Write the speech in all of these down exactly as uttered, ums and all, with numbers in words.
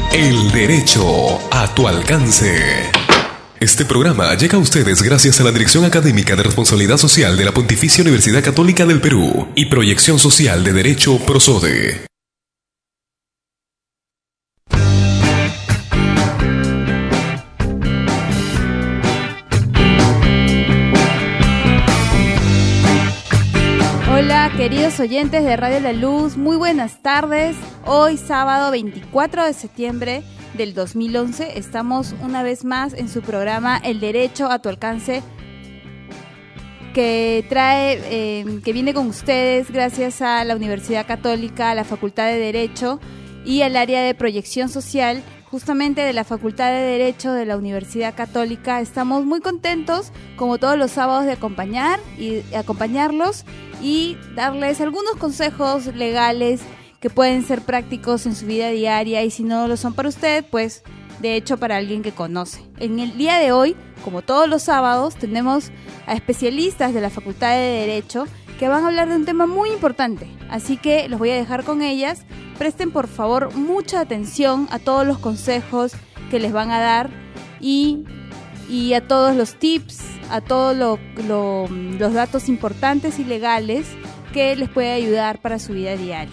El derecho a tu alcance. Este programa llega a ustedes gracias a la Dirección Académica de Responsabilidad Social de la Pontificia Universidad Católica del Perú y Proyección Social de Derecho PROSODE. Hola, queridos oyentes de Radio La Luz, muy buenas tardes. Hoy, sábado veinticuatro de septiembre del dos mil once, estamos una vez más en su programa El Derecho a tu Alcance, que trae, eh, que viene con ustedes gracias a la Universidad Católica, a la Facultad de Derecho y al área de Proyección Social, justamente de la Facultad de Derecho de la Universidad Católica. Estamos muy contentos, como todos los sábados, de acompañar y acompañarlos y darles algunos consejos legales que pueden ser prácticos en su vida diaria, y si no lo son para usted, pues de hecho para alguien que conoce. En el día de hoy, como todos los sábados, tenemos a especialistas de la Facultad de Derecho que van a hablar de un tema muy importante, así que los voy a dejar con ellas. Presten por favor mucha atención a todos los consejos que les van a dar y, y a todos los tips, a todos lo, lo, los datos importantes y legales que les puede ayudar para su vida diaria.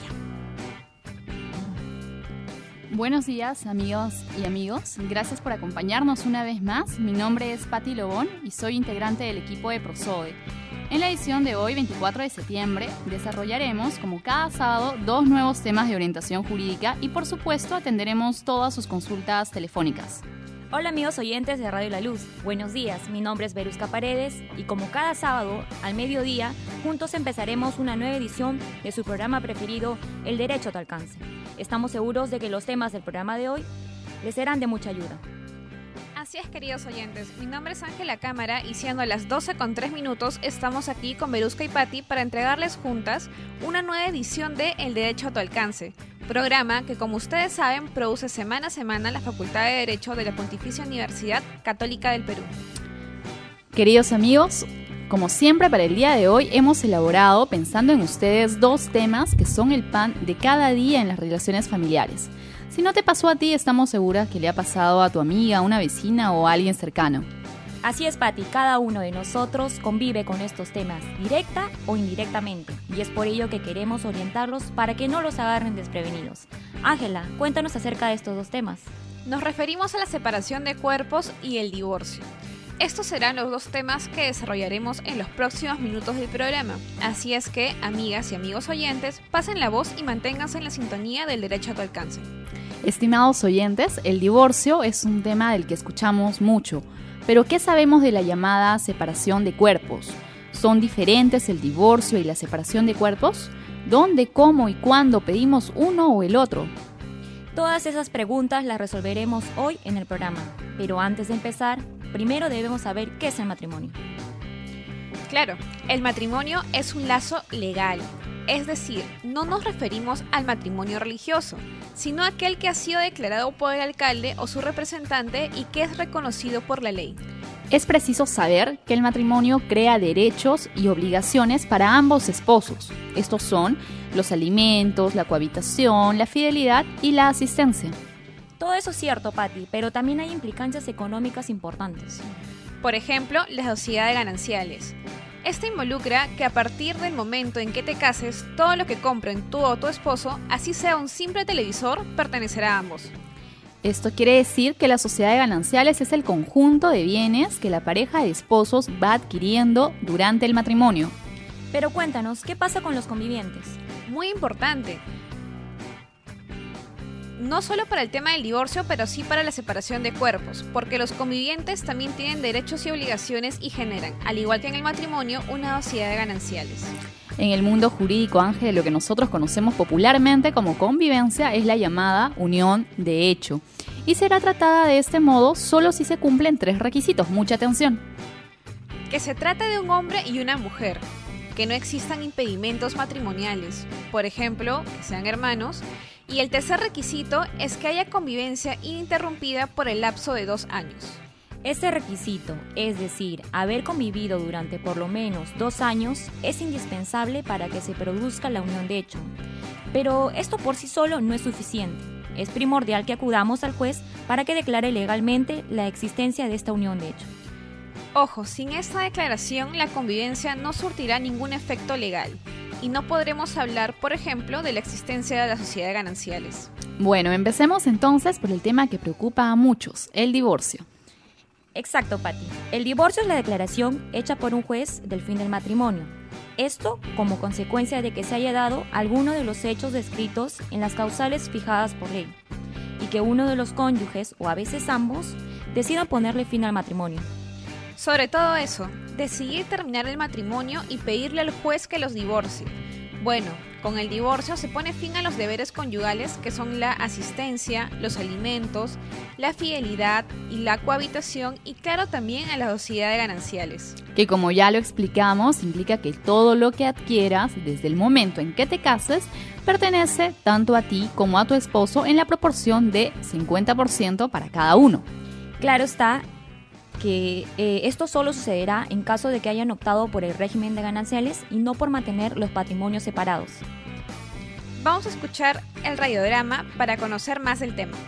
Buenos días, amigos y amigos. Gracias por acompañarnos una vez más. Mi nombre es Patti Lobón y soy integrante del equipo de PROSODE. En la edición de hoy, veinticuatro de septiembre, desarrollaremos, como cada sábado, dos nuevos temas de orientación jurídica y, por supuesto, atenderemos todas sus consultas telefónicas. Hola amigos oyentes de Radio La Luz, buenos días, mi nombre es Verusca Paredes y como cada sábado, al mediodía, juntos empezaremos una nueva edición de su programa preferido, El Derecho a tu Alcance. Estamos seguros de que los temas del programa de hoy les serán de mucha ayuda. Así es, queridos oyentes, mi nombre es Ángela Cámara y siendo las doce con tres minutos estamos aquí con Verusca y Patti para entregarles juntas una nueva edición de El Derecho a tu Alcance, programa que, como ustedes saben, produce semana a semana la Facultad de Derecho de la Pontificia Universidad Católica del Perú. Queridos amigos, como siempre para el día de hoy hemos elaborado, pensando en ustedes, dos temas que son el pan de cada día en las relaciones familiares. Si no te pasó a ti, estamos seguras que le ha pasado a tu amiga, a una vecina o a alguien cercano. Así es, Patti, cada uno de nosotros convive con estos temas, directa o indirectamente, y es por ello que queremos orientarlos para que no los agarren desprevenidos. Ángela, cuéntanos acerca de estos dos temas. Nos referimos a la separación de cuerpos y el divorcio. Estos serán los dos temas que desarrollaremos en los próximos minutos del programa, así es que, amigas y amigos oyentes, pasen la voz y manténganse en la sintonía del Derecho a tu Alcance. Estimados oyentes, el divorcio es un tema del que escuchamos mucho, pero ¿qué sabemos de la llamada separación de cuerpos? ¿Son diferentes el divorcio y la separación de cuerpos? ¿Dónde, cómo y cuándo pedimos uno o el otro? Todas esas preguntas las resolveremos hoy en el programa, pero antes de empezar, primero debemos saber qué es el matrimonio. Claro, el matrimonio es un lazo legal, es decir, no nos referimos al matrimonio religioso, sino a aquel que ha sido declarado por el alcalde o su representante y que es reconocido por la ley. Es preciso saber que el matrimonio crea derechos y obligaciones para ambos esposos. Estos son los alimentos, la cohabitación, la fidelidad y la asistencia. Todo eso es cierto, Patti, pero también hay implicancias económicas importantes. Por ejemplo, la sociedad de gananciales. Esta involucra que a partir del momento en que te cases, todo lo que compren tú o tu esposo, así sea un simple televisor, pertenecerá a ambos. Esto quiere decir que la sociedad de gananciales es el conjunto de bienes que la pareja de esposos va adquiriendo durante el matrimonio. Pero cuéntanos, ¿qué pasa con los convivientes? Muy importante. No solo para el tema del divorcio, pero sí para la separación de cuerpos, porque los convivientes también tienen derechos y obligaciones y generan, al igual que en el matrimonio, una sociedad de gananciales. En el mundo jurídico, Ángel, lo que nosotros conocemos popularmente como convivencia es la llamada unión de hecho, y será tratada de este modo solo si se cumplen tres requisitos. Mucha atención. Que se trate de un hombre y una mujer, que no existan impedimentos matrimoniales, por ejemplo, que sean hermanos. Y el tercer requisito es que haya convivencia ininterrumpida por el lapso de dos años. Este requisito, es decir, haber convivido durante por lo menos dos años, es indispensable para que se produzca la unión de hecho. Pero esto por sí solo no es suficiente. Es primordial que acudamos al juez para que declare legalmente la existencia de esta unión de hecho. Ojo, sin esta declaración la convivencia no surtirá ningún efecto legal y no podremos hablar, por ejemplo, de la existencia de la sociedad de gananciales. Bueno, empecemos entonces por el tema que preocupa a muchos, el divorcio. Exacto, Patti. El divorcio es la declaración hecha por un juez del fin del matrimonio. Esto como consecuencia de que se haya dado alguno de los hechos descritos en las causales fijadas por ley y que uno de los cónyuges, o a veces ambos, decidan ponerle fin al matrimonio. Sobre todo eso, decidir terminar el matrimonio y pedirle al juez que los divorcie. Bueno, con el divorcio se pone fin a los deberes conyugales que son la asistencia, los alimentos, la fidelidad y la cohabitación y claro también a la sociedad de gananciales. Que como ya lo explicamos, implica que todo lo que adquieras desde el momento en que te cases pertenece tanto a ti como a tu esposo en la proporción de cincuenta por ciento para cada uno. Claro está que eh, esto solo sucederá en caso de que hayan optado por el régimen de gananciales y no por mantener los patrimonios separados. Vamos a escuchar el radiodrama para conocer más del tema.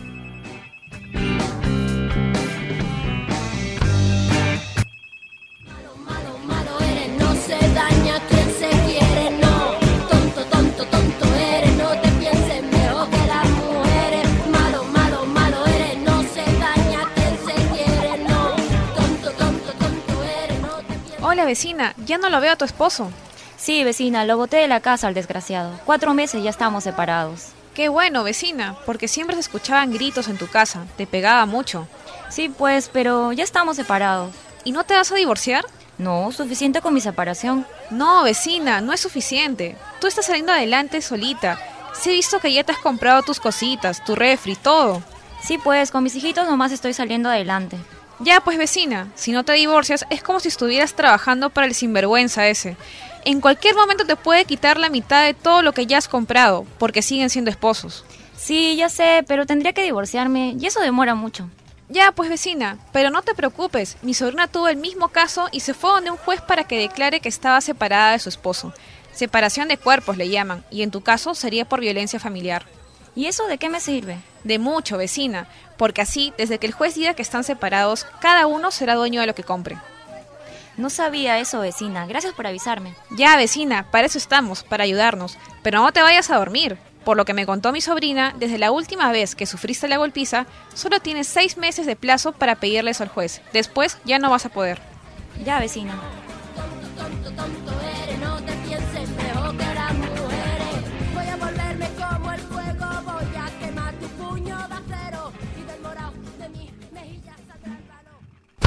Malo, malo, malo eres, no se daña quien se quiere, no. Tonto, tonto, tonto eres, no te pienses mejor que las mujeres. Malo, malo, malo eres, no se daña quien se quiere, no. Tonto, tonto, tonto eres, no te pienses. Hola vecina, ya no lo veo a tu esposo. Sí, vecina, lo boté de la casa al desgraciado. Cuatro meses ya estamos separados. Qué bueno, vecina, porque siempre se escuchaban gritos en tu casa, te pegaba mucho. Sí, pues, pero ya estamos separados. ¿Y no te vas a divorciar? No, suficiente con mi separación. No, vecina, no es suficiente. Tú estás saliendo adelante solita. Sí he visto que ya te has comprado tus cositas, tu refri, todo. Sí, pues, con mis hijitos nomás estoy saliendo adelante. Ya, pues vecina, si no te divorcias es como si estuvieras trabajando para el sinvergüenza ese. En cualquier momento te puede quitar la mitad de todo lo que ya has comprado, porque siguen siendo esposos. Sí, ya sé, pero tendría que divorciarme y eso demora mucho. Ya, pues vecina, pero no te preocupes, mi sobrina tuvo el mismo caso y se fue donde un juez para que declare que estaba separada de su esposo. Separación de cuerpos le llaman, y en tu caso sería por violencia familiar. ¿Y eso de qué me sirve? De mucho, vecina, porque así, desde que el juez diga que están separados, cada uno será dueño de lo que compre. No sabía eso, vecina. Gracias por avisarme. Ya, vecina, para eso estamos, para ayudarnos. Pero no te vayas a dormir. Por lo que me contó mi sobrina, desde la última vez que sufriste la golpiza, solo tienes seis meses de plazo para pedirle eso al juez. Después ya no vas a poder. Ya, vecina. Tonto, tonto, tonto eres, no te pienses mejor que las mujeres. Voy a volverme como el fuego, voy a quemar tu puño de acero y del morado de mis mejillas saldrá el valor.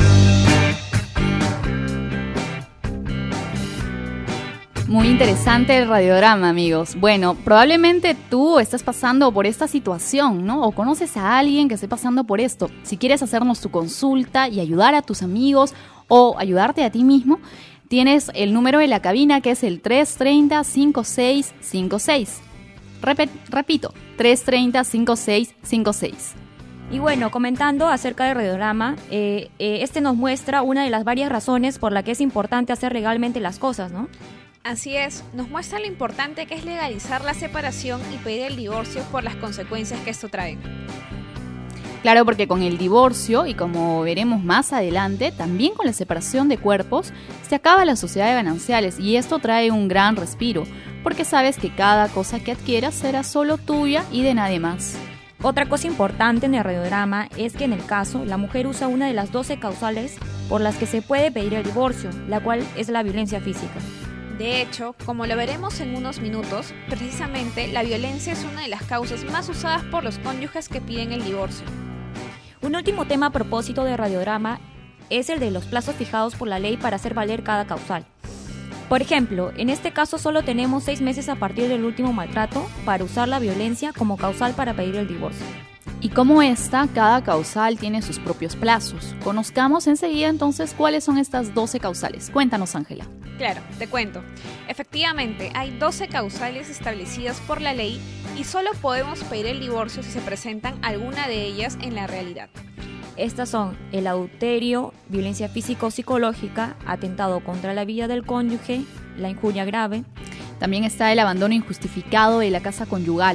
Muy interesante el radiodrama, amigos. Bueno, probablemente tú estás pasando por esta situación, ¿no? O conoces a alguien que esté pasando por esto. Si quieres hacernos tu consulta y ayudar a tus amigos o ayudarte a ti mismo, tienes el número de la cabina que es el tres tres cero, cinco seis cinco seis. Repet- repito, tres tres cero, cinco seis cinco seis. Y bueno, comentando acerca del radiodrama, eh, eh, este nos muestra una de las varias razones por la que es importante hacer legalmente las cosas, ¿no? Así es, nos muestra lo importante que es legalizar la separación y pedir el divorcio por las consecuencias que esto trae. Claro, porque con el divorcio, y como veremos más adelante, también con la separación de cuerpos, se acaba la sociedad de gananciales y esto trae un gran respiro, porque sabes que cada cosa que adquieras será solo tuya y de nadie más. Otra cosa importante en el radiodrama es que en el caso la mujer usa una de las doce causales por las que se puede pedir el divorcio, la cual es la violencia física. De hecho, como lo veremos en unos minutos, precisamente la violencia es una de las causas más usadas por los cónyuges que piden el divorcio. Un último tema a propósito de radiodrama es el de los plazos fijados por la ley para hacer valer cada causal. Por ejemplo, en este caso solo tenemos seis meses a partir del último maltrato para usar la violencia como causal para pedir el divorcio. Y como esta, cada causal tiene sus propios plazos. Conozcamos enseguida entonces cuáles son estas doce causales. Cuéntanos, Ángela. Claro, te cuento. Efectivamente, hay doce causales establecidas por la ley y solo podemos pedir el divorcio si se presentan alguna de ellas en la realidad. Estas son el adulterio, violencia física o psicológica, atentado contra la vida del cónyuge, la injuria grave. También está el abandono injustificado de la casa conyugal,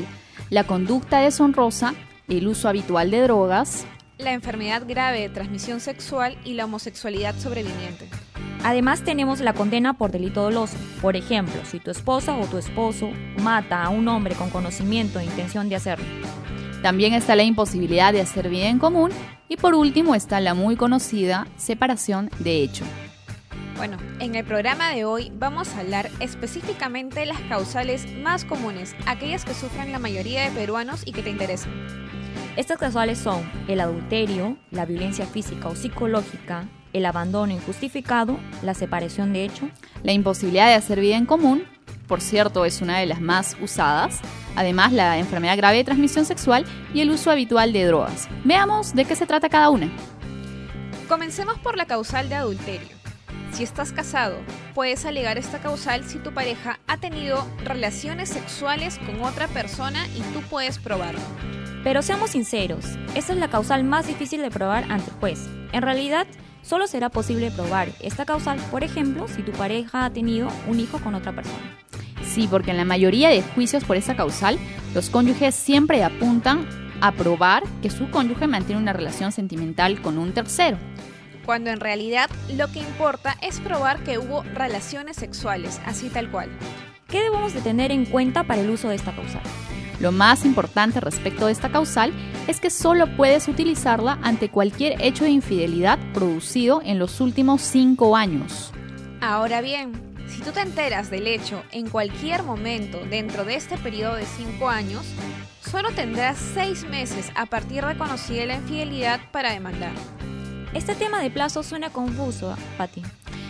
la conducta deshonrosa, el uso habitual de drogas, la enfermedad grave de transmisión sexual y la homosexualidad sobreviviente. Además tenemos la condena por delito doloso. Por ejemplo, si tu esposa o tu esposo mata a un hombre con conocimiento e intención de hacerlo. También está la imposibilidad de hacer vida en común y por último está la muy conocida separación de hecho. Bueno, en el programa de hoy vamos a hablar específicamente de las causales más comunes, aquellas que sufren la mayoría de peruanos y que te interesan. Estas causales son el adulterio, la violencia física o psicológica, el abandono injustificado, la separación de hecho, la imposibilidad de hacer vida en común, por cierto es una de las más usadas, además la enfermedad grave de transmisión sexual y el uso habitual de drogas. Veamos de qué se trata cada una. Comencemos por la causal de adulterio. Si estás casado, puedes alegar esta causal si tu pareja ha tenido relaciones sexuales con otra persona y tú puedes probarlo. Pero seamos sinceros, esta es la causal más difícil de probar ante el juez. En realidad, solo será posible probar esta causal, por ejemplo, si tu pareja ha tenido un hijo con otra persona. Sí, porque en la mayoría de juicios por esa causal, los cónyuges siempre apuntan a probar que su cónyuge mantiene una relación sentimental con un tercero. Cuando en realidad lo que importa es probar que hubo relaciones sexuales, así tal cual. ¿Qué debemos de tener en cuenta para el uso de esta causal? Lo más importante respecto de esta causal es que solo puedes utilizarla ante cualquier hecho de infidelidad producido en los últimos cinco años. Ahora bien, si tú te enteras del hecho en cualquier momento dentro de este periodo de cinco años, solo tendrás seis meses a partir de conocida la infidelidad para demandar. Este tema de plazo suena confuso, Pati.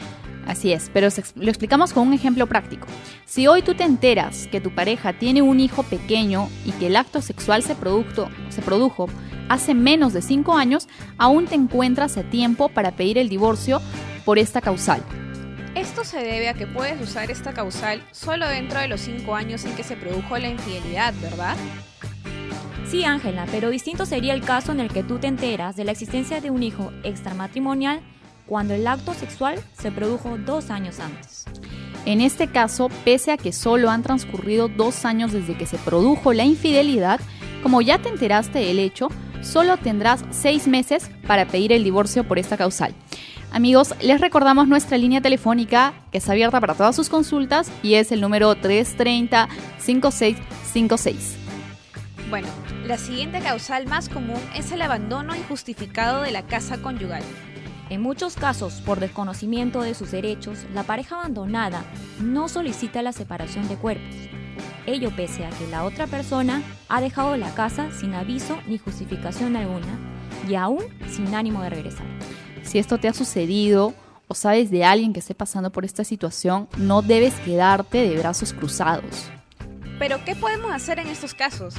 Así es, pero lo explicamos con un ejemplo práctico. Si hoy tú te enteras que tu pareja tiene un hijo pequeño y que el acto sexual se, producto, se produjo hace menos de cinco años, aún te encuentras a tiempo para pedir el divorcio por esta causal. Esto se debe a que puedes usar esta causal solo dentro de los cinco años en que se produjo la infidelidad, ¿verdad? Sí, Ángela, pero distinto sería el caso en el que tú te enteras de la existencia de un hijo extramatrimonial cuando el acto sexual se produjo dos años antes. En este caso, pese a que solo han transcurrido dos años desde que se produjo la infidelidad, como ya te enteraste del hecho, solo tendrás seis meses para pedir el divorcio por esta causal. Amigos, les recordamos nuestra línea telefónica que está abierta para todas sus consultas y es el número tres tres cero, cinco seis cinco seis. Bueno, la siguiente causal más común es el abandono injustificado de la casa conyugal. En muchos casos, por desconocimiento de sus derechos, la pareja abandonada no solicita la separación de cuerpos. Ello pese a que la otra persona ha dejado la casa sin aviso ni justificación alguna y aún sin ánimo de regresar. Si esto te ha sucedido o sabes de alguien que esté pasando por esta situación, no debes quedarte de brazos cruzados. ¿Pero qué podemos hacer en estos casos?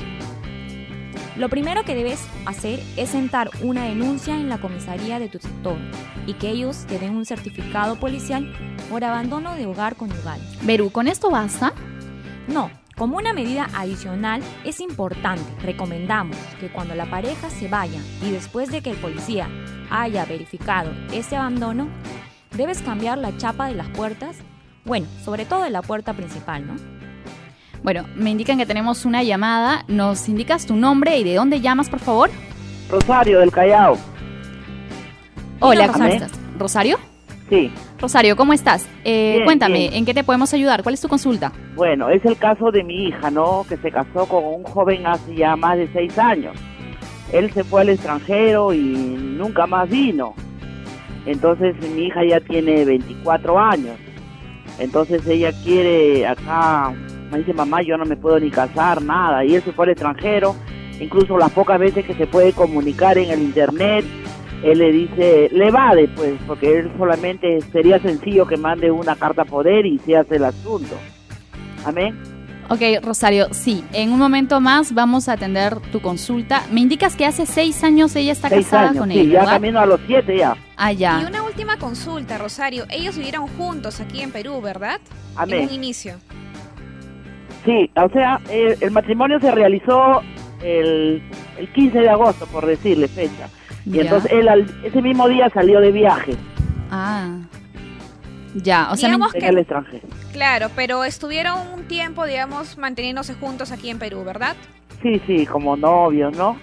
Lo primero que debes hacer es sentar una denuncia en la comisaría de tu sector y que ellos te den un certificado policial por abandono de hogar conyugal. Beru, ¿con esto basta? No, como una medida adicional es importante, recomendamos que cuando la pareja se vaya y después de que el policía haya verificado ese abandono, debes cambiar la chapa de las puertas, bueno, sobre todo de la puerta principal, ¿no? Bueno, me indican que tenemos una llamada. ¿Nos indicas tu nombre y de dónde llamas, por favor? Rosario, del Callao. Hola, Díganos, ¿cómo amén. estás? ¿Rosario? Sí, Rosario, ¿cómo estás? Eh, Bien, cuéntame, bien. ¿en qué te podemos ayudar? ¿Cuál es tu consulta? bueno, es el caso de mi hija, ¿no? Que se casó con un joven hace ya más de seis años. Él se fue al extranjero y nunca más vino. Entonces mi hija ya tiene veinticuatro años. Entonces ella quiere acá, me dice, mamá, yo no me puedo ni casar, nada. Y él se fue al extranjero, incluso las pocas veces que se puede comunicar en el internet, él le dice, le evade, pues, porque él solamente sería sencillo que mande una carta a poder y se hace el asunto. Amén. Ok, Rosario, sí, en un momento más vamos a atender tu consulta. Me indicas que hace seis años ella está Seis casada años, con sí, él, ya ¿verdad? camino a los siete ya. Ah, Y ya. una última consulta, Rosario. Ellos vivieron juntos aquí en Perú, ¿verdad? Amén. En un inicio. Sí, o sea, el, el matrimonio se realizó el, el quince de agosto, por decirle fecha. Y Ya. entonces él al- ese mismo día salió de viaje Ah, ya, o sea, me- Digamos en que- el extranjero. Claro, pero estuvieron un tiempo, digamos, manteniéndose juntos aquí en Perú, ¿verdad? Sí, sí, como novios, ¿no?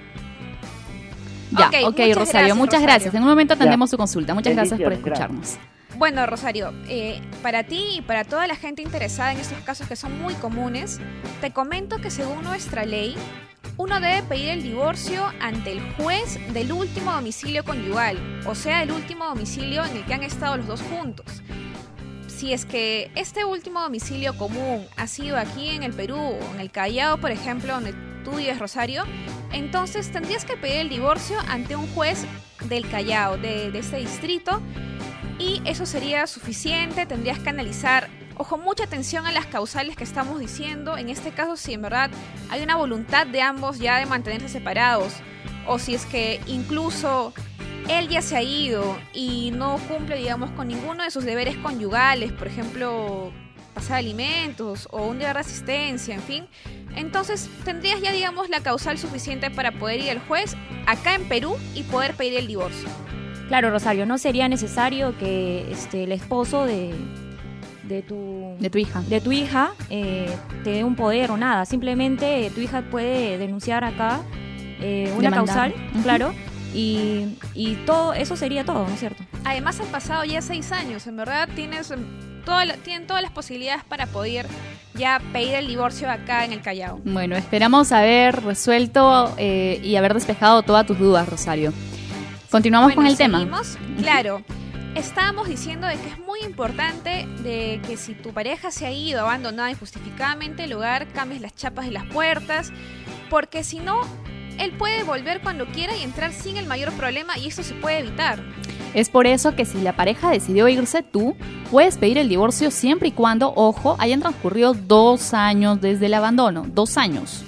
Ya, Ok, ok, muchas Rosario, gracias, muchas Rosario. gracias. En un momento atendemos Ya. su consulta. Muchas gracias por Bendiciones, escucharnos. Bueno, Rosario, eh, para ti y para toda la gente interesada en estos casos que son muy comunes, te comento que según nuestra ley, uno debe pedir el divorcio ante el juez del último domicilio conyugal, o sea, el último domicilio en el que han estado los dos juntos. Si es que este último domicilio común ha sido aquí en el Perú o en el Callao, por ejemplo, donde tú vives, Rosario, entonces tendrías que pedir el divorcio ante un juez del Callao, de, de este distrito, y eso sería suficiente. Tendrías que analizar, ojo, mucha atención a las causales que estamos diciendo. En este caso, si en verdad hay una voluntad de ambos ya de mantenerse separados, o si es que incluso él ya se ha ido y no cumple, digamos, con ninguno de sus deberes conyugales, por ejemplo, pasar alimentos o un deber de asistencia, en fin, entonces tendrías ya, digamos, la causal suficiente para poder ir al juez acá en Perú y poder pedir el divorcio. Claro, Rosario, no sería necesario que este, el esposo de, de, tu, De tu hija. de tu hija eh, te dé un poder o nada. Simplemente eh, tu hija puede denunciar acá eh, una Demandar. causal, Ujú. claro, y, y todo eso sería todo, ¿no es cierto? Además han pasado ya seis años, en verdad tienes em, toda la- tienen todas las posibilidades para poder ya pedir el divorcio acá en el Callao. Bueno, esperamos haber resuelto eh, y haber despejado todas tus dudas, Rosario. Continuamos Bueno, con el tema. seguimos. Claro, estábamos diciendo de que es muy importante de que si tu pareja se ha ido abandonada injustificadamente el hogar, cambies las chapas de las puertas, porque si no, él puede volver cuando quiera y entrar sin el mayor problema, y eso se puede evitar. Es por eso que si la pareja decidió irse, tú puedes pedir el divorcio siempre y cuando, ojo, hayan transcurrido dos años desde el abandono. Dos años.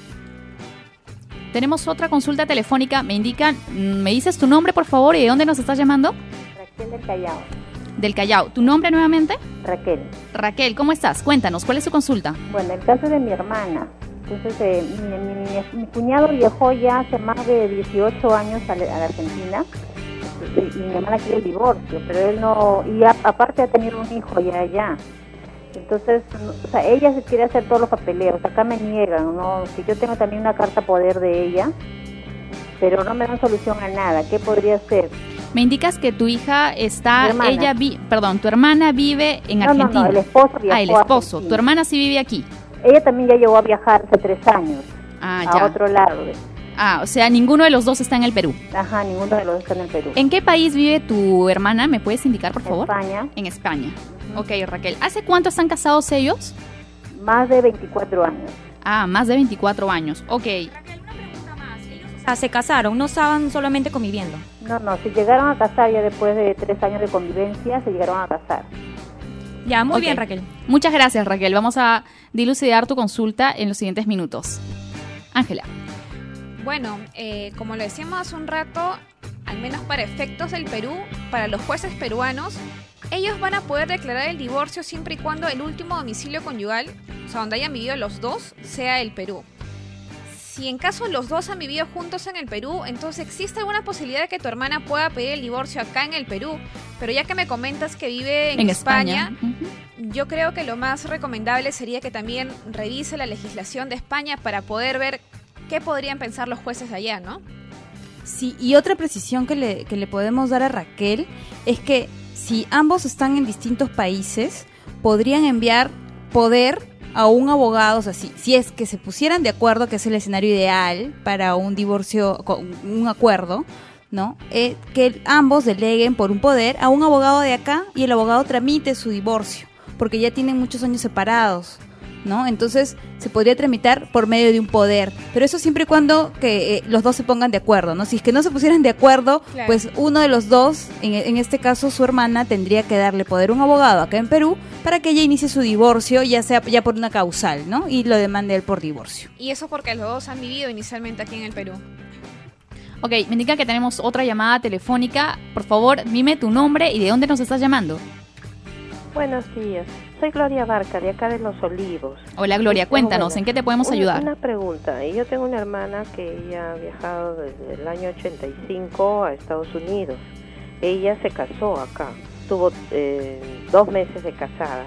Tenemos otra consulta telefónica. Me indican, mm, ¿me dices tu nombre, por favor, y de dónde nos estás llamando? Raquel del Callao. Del Callao. ¿Tu nombre nuevamente? Raquel. Raquel, ¿cómo estás? Cuéntanos, ¿cuál es tu consulta? Bueno, el caso de mi hermana. Entonces, eh, mi, mi- mi cuñado viajó ya hace más de dieciocho años a la, a la Argentina y, y mi hermana quiere el divorcio, pero él no, y a- aparte ha tenido un hijo ya allá. Entonces, no- o sea, ella se quiere hacer todos los papeleos, acá me niegan, ¿no? Si yo tengo también una carta poder de ella, pero no me dan solución a nada. ¿Qué podría hacer? Me indicas que tu hija está, Mi hermana. ella vi, perdón, tu hermana vive en No, no, no, Argentina. el esposo viajó Ah, el a esposo. Argentina. Tu hermana sí vive aquí. Ella también ya llegó a viajar hace tres años Ah, a ya. otro lado. de- Ah, o sea, ninguno de los dos está en el Perú. Ajá, ninguno de los dos está en el Perú. ¿En qué país vive tu hermana? ¿Me puedes indicar, por favor? España, En España. Ok, Raquel. ¿Hace cuánto están casados ellos? más de veinticuatro años. Ah, más de veinticuatro años. Ok. O sea, se casaron, no estaban solamente conviviendo. No, no, se llegaron a casar ya después de tres años de convivencia, se llegaron a casar. Ya, muy Ok. bien, Raquel. Muchas gracias, Raquel. Vamos a dilucidar tu consulta en los siguientes minutos. Ángela. Bueno, eh, como lo decíamos hace un rato, al menos para efectos del Perú, para los jueces peruanos, ellos van a poder declarar el divorcio siempre y cuando el último domicilio conyugal, o sea, donde hayan vivido los dos, sea el Perú. Si en caso los dos han vivido juntos en el Perú, entonces existe alguna posibilidad de que tu hermana pueda pedir el divorcio acá en el Perú. Pero ya que me comentas que vive en, En España, España. Ujú. yo creo que lo más recomendable sería que también revise la legislación de España para poder ver qué podrían pensar los jueces de allá, ¿no? Sí, y otra precisión que le, que le podemos dar a Raquel es que si ambos están en distintos países, podrían enviar poder a un abogado, o sea, si, si es que se pusieran de acuerdo, que es el escenario ideal para un divorcio, con un acuerdo, ¿no? Eh, que ambos deleguen por un poder a un abogado de acá y el abogado tramite su divorcio, porque ya tienen muchos años separados, ¿no? Entonces se podría tramitar por medio de un poder, pero eso siempre y cuando que eh, los dos se pongan de acuerdo, ¿no? Si es que no se pusieran de acuerdo, Claro. pues uno de los dos, en, en este caso su hermana, tendría que darle poder a un abogado acá en Perú para que ella inicie su divorcio, ya sea ya por una causal, ¿no? Y lo demande él por divorcio. Y eso porque los dos han vivido inicialmente aquí en el Perú. Ok, me indica que tenemos otra llamada telefónica. Por favor, dime tu nombre y de dónde nos estás llamando. Buenos días, soy Gloria Barca, de acá de Los Olivos. Hola, Gloria, Sí, cuéntanos, hola. ¿en qué te podemos Una- ayudar? Una pregunta, yo tengo una hermana que ella ha viajado desde el año ochenta y cinco a Estados Unidos. Ella se casó acá, tuvo eh, dos meses de casada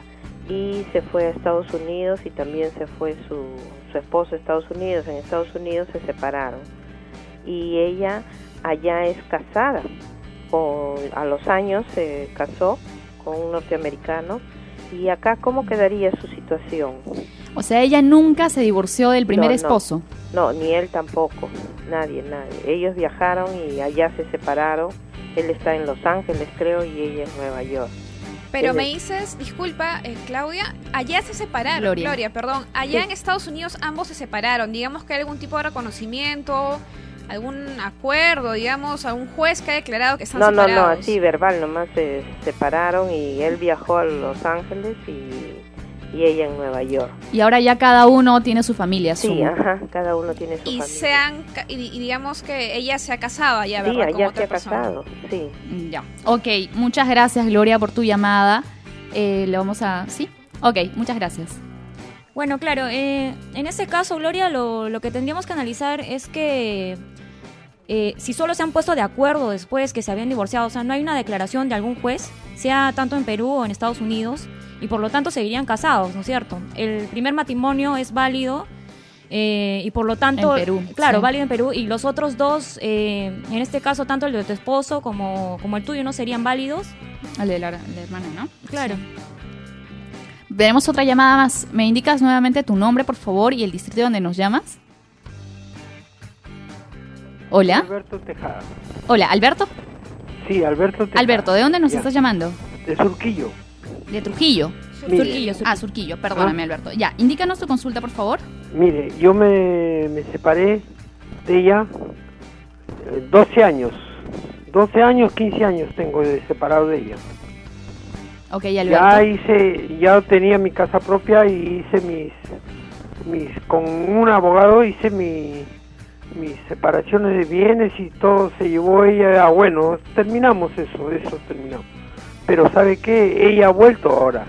y se fue a Estados Unidos y también se fue su, su esposo a Estados Unidos. En Estados Unidos se separaron y ella allá es casada. Con, a los años se casó con un norteamericano. Y acá, ¿cómo quedaría su situación? O sea, ella nunca se divorció del primer No, no. esposo. No, ni él tampoco. Nadie, nadie. Ellos viajaron y allá se separaron. Él está en Los Ángeles, creo, y ella en Nueva York. Pero Él me es- dices, disculpa, eh, Claudia, allá se separaron, Gloria. Gloria, perdón. Allá Sí. en Estados Unidos ambos se separaron. Digamos que hay algún tipo de reconocimiento, algún acuerdo, digamos, algún juez que ha declarado que están No, no, separados. no, así verbal, nomás se separaron y él viajó a Los Ángeles y, y ella en Nueva York. Y ahora ya cada uno tiene su familia. Sí, su... ajá, cada uno tiene su Y familia. se han, ca- y, y digamos que ella se ha casado allá, Sí, ¿verdad? Con allá otra se ha persona. casado, sí. Ya. Ok, muchas gracias, Gloria, por tu llamada. Eh, le vamos a... ¿Sí? Ok, muchas gracias. Bueno, claro, eh, en ese caso, Gloria, lo, lo que tendríamos que analizar es que eh, si solo se han puesto de acuerdo después que se habían divorciado, o sea, no hay una declaración de algún juez, sea tanto en Perú o en Estados Unidos, y por lo tanto seguirían casados, ¿no es cierto? El primer matrimonio es válido eh, y por lo tanto... En Perú, Claro, sí. válido en Perú, y los otros dos, eh, en este caso, tanto el de tu esposo como, como el tuyo, no serían válidos. Al de la, la hermana, ¿no? Claro. Sí. Tenemos otra llamada más. ¿Me indicas nuevamente tu nombre, por favor, y el distrito donde nos llamas? Hola. Alberto Tejada. Hola, ¿Alberto? Sí, Alberto Tejada. Alberto, ¿de dónde nos Ya. estás llamando? De Surquillo. De Trujillo. Mire. Surquillo, Sur- Ah, Surquillo, perdóname, Alberto. Ya, indícanos tu consulta, por favor. Mire, yo me, me separé de ella eh, doce años. doce años, quince años tengo de separado de ella. Ok, Alberto. Ya hice, ya tenía mi casa propia y hice mis, mis con un abogado hice mi, mis separaciones de bienes y todo se llevó ella. Ah, bueno, terminamos eso, eso terminamos. Pero ¿sabe qué? Ella ha vuelto ahora.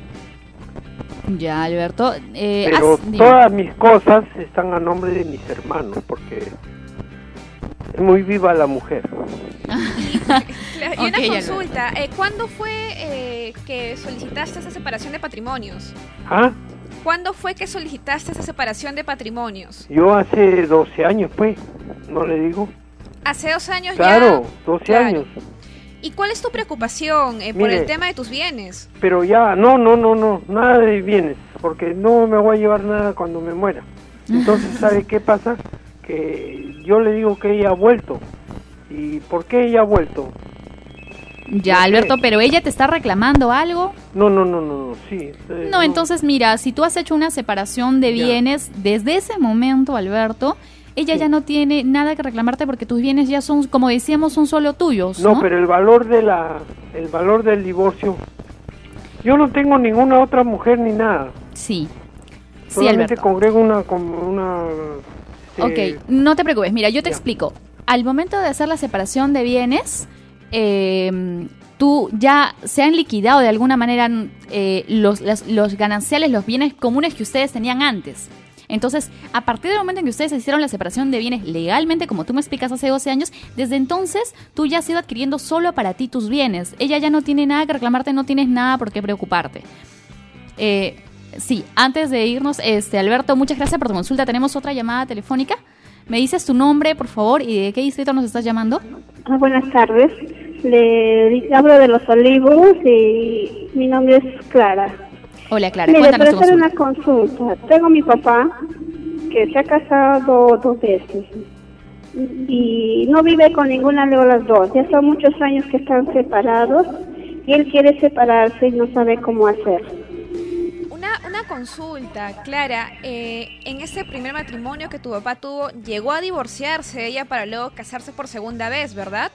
Ya, Alberto. Eh, Pero has- dime. todas mis cosas están a nombre de mis hermanos, porque es muy viva la mujer. Claro, y una Ok, consulta, eh, ¿cuándo fue eh, que solicitaste esa separación de patrimonios? ¿Ah? ¿Cuándo fue que solicitaste esa separación de patrimonios? Yo hace doce años, pues, no le digo. Hace dos años Claro, ya. doce Claro. años. ¿Y cuál es tu preocupación eh, por Mire. el tema de tus bienes? Pero ya, no, no, no, no, nada de bienes, porque no me voy a llevar nada cuando me muera. Entonces, ¿sabe qué pasa? Que yo le digo que ella ha vuelto. ¿Y por qué ella ha vuelto? Ya, Alberto, pero ella te está reclamando algo. No, no, no, no, no, sí. eh, No, entonces mira, si tú has hecho una separación de Ya. bienes, desde ese momento, Alberto, ella Sí. ya no tiene nada que reclamarte porque tus bienes ya son, como decíamos, son solo tuyos, ¿no? No, pero el valor de la, el valor del divorcio. Yo no tengo ninguna otra mujer ni nada. Sí. Sí, Solamente Alberto. congrego una, con una. este, Ok, no te preocupes. Mira, yo te Ya. explico. Al momento de hacer la separación de bienes, eh, tú ya se han liquidado de alguna manera eh, los, las- los gananciales, los bienes comunes que ustedes tenían antes. Entonces, a partir del momento en que ustedes hicieron la separación de bienes legalmente, como tú me explicas hace doce años, desde entonces tú ya has ido adquiriendo solo para ti tus bienes. Ella ya no tiene nada que reclamarte, no tienes nada por qué preocuparte. Eh, sí, antes de irnos, este Alberto, muchas gracias por tu consulta. Tenemos otra llamada telefónica. ¿Me dices tu nombre, por favor, y de qué distrito nos estás llamando? Ah, buenas tardes. Le di- hablo de Los Olivos y mi nombre es Clara. Hola, Clara, Mire, cuéntanos para tu hacer consulta. una consulta. Tengo a mi papá que se ha casado dos veces y no vive con ninguna de las dos. Ya son muchos años que están separados y él quiere separarse y no sabe cómo hacer. Una, una consulta, Clara, eh, en ese primer matrimonio que tu papá tuvo, llegó a divorciarse ella para luego casarse por segunda vez, ¿verdad?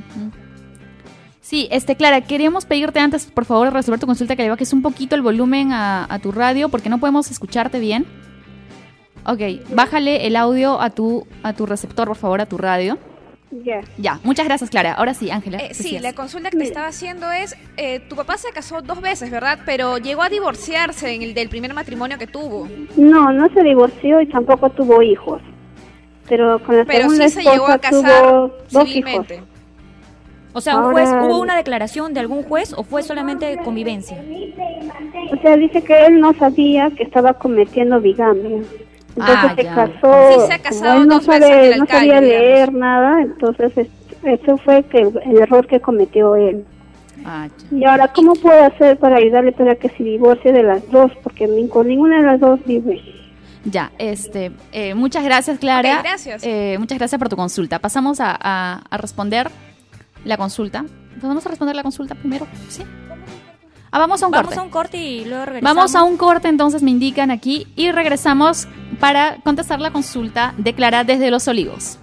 Sí, este, Clara, queríamos pedirte antes, por favor, resolver tu consulta, que le bajes un poquito el volumen a, a tu radio, porque no podemos escucharte bien. Ok, bájale el audio a tu, a tu receptor, por favor, a tu radio. Ya. Ya, muchas gracias, Clara. Ahora sí, Ángela. Eh, sí, decías. la consulta que te estaba haciendo es, eh, tu papá se casó dos veces, ¿verdad? Pero llegó a divorciarse en el del primer matrimonio que tuvo. No, no se divorció y tampoco tuvo hijos. Pero con la Pero segunda sí se llegó a esposa casar tuvo dos hijos. civilmente. O sea, un Ahora- juez, ¿hubo una declaración de algún juez o fue solamente convivencia? O sea, dice que él no sabía que estaba cometiendo bigamia. Entonces Ah, se ya. casó, Sí, se ha casado como él no, dos veces sabe, el no alcalde, sabía digamos. leer nada, entonces es- eso fue que el error que cometió él. Ah, ya. Y ahora, ¿cómo puedo hacer para ayudarle para que se divorcie de las dos? Porque ni con ninguna de las dos vive. Ya, este, eh, muchas gracias, Clara. Ok, gracias. Eh, muchas gracias por tu consulta. Pasamos a, a- a responder la consulta. ¿Vamos a responder la consulta primero? Sí. Ah, vamos a un Vamos corte. a un corte y luego regresamos. Vamos a un corte, entonces me indican aquí, y regresamos para contestar la consulta de Clara desde Los Olivos.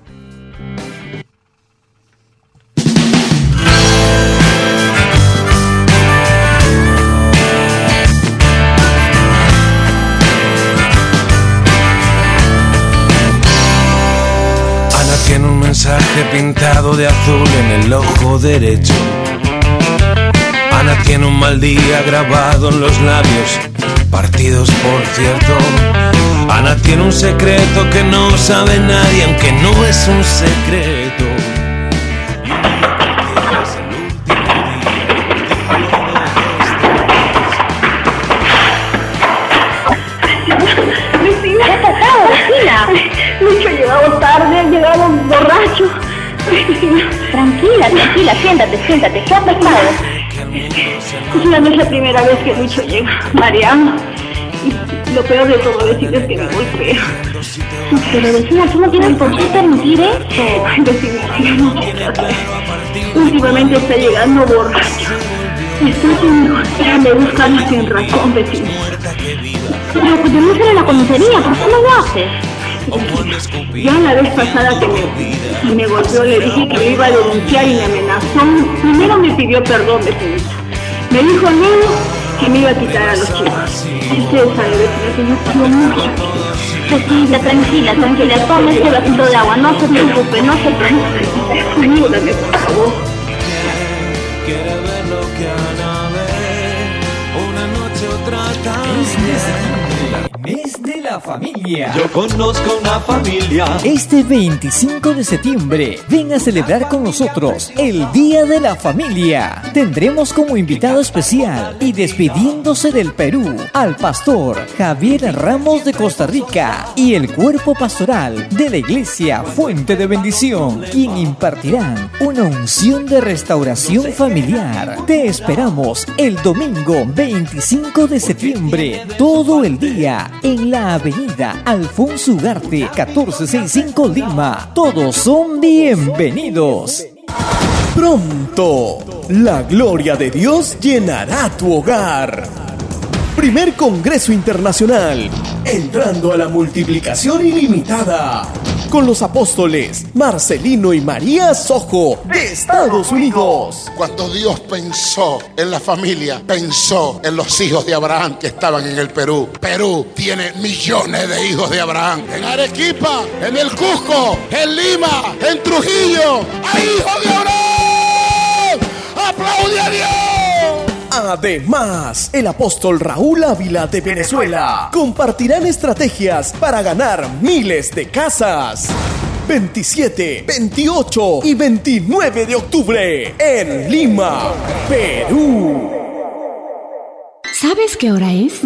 Ana tiene un mensaje pintado de azul en el ojo derecho. Ana tiene un mal día grabado en los labios, partidos por cierto. Ana tiene un secreto que no sabe nadie, aunque no es un secreto. Y un día cualquiera es el último día. Vecina, ¿qué ha pasado, vecina? Lucho ha llegado tarde, ha llegado borracho. Tranquila, tranquila, siéntate, siéntate, ¿qué ha pasado? Ya no es la primera vez que Lucho llega, Mariano. Y lo peor de todo, vecina, es que me golpea. Pero vecina, ¿tú no tienes por qué permitir eso? Ay, vecina, yo no sé qué hacer. Últimamente está llegando borracho. Está sin golpear, me buscan sin razón, vecina. Pero pues denúncialo a la comisaría, ¿por qué no lo haces? Ya la vez pasada que me, me golpeó le dije que me iba a denunciar y me amenazó. Primero me pidió perdón, vecinita. Me dijo luego que me iba a quitar a los chicos. Y usted sabe, vecina, que yo quiero mucho. Vecina, tranquila, tranquila, tome este vasito de agua, no se preocupe, no se preocupe. Ayúdame, por favor. Quiere ver lo que Ana ve, una noche otra tarde. Mes de la familia. Yo conozco una familia. Este veinticinco de septiembre, ven a celebrar con nosotros el Día de la Familia. Tendremos como invitado especial y despidiéndose del Perú al pastor Javier Ramos de Costa Rica y el cuerpo pastoral de la Iglesia Fuente de Bendición, quien impartirán una unción de restauración familiar. Te esperamos el domingo veinticinco de septiembre, todo el día, en la avenida Alfonso Ugarte, catorce sesenta y cinco Lima. Todos son bienvenidos. Pronto, la gloria de Dios llenará tu hogar. Primer Congreso Internacional, entrando a la multiplicación ilimitada, con los apóstoles Marcelino y María Sojo de Estados Unidos. Cuando Dios pensó en la familia, pensó en los hijos de Abraham que estaban en el Perú. Perú tiene millones de hijos de Abraham. En Arequipa, en el Cusco, en Lima, en Trujillo, hay hijos de Abraham. ¡Aplaude a Dios! Además, el apóstol Raúl Ávila de Venezuela compartirán estrategias para ganar miles de casas. veintisiete, veintiocho y veintinueve de octubre en Lima, Perú. ¿Sabes qué hora es?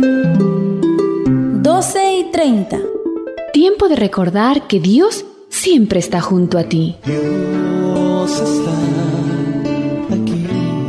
doce y treinta. Tiempo de recordar que Dios siempre está junto a ti. Dios está aquí.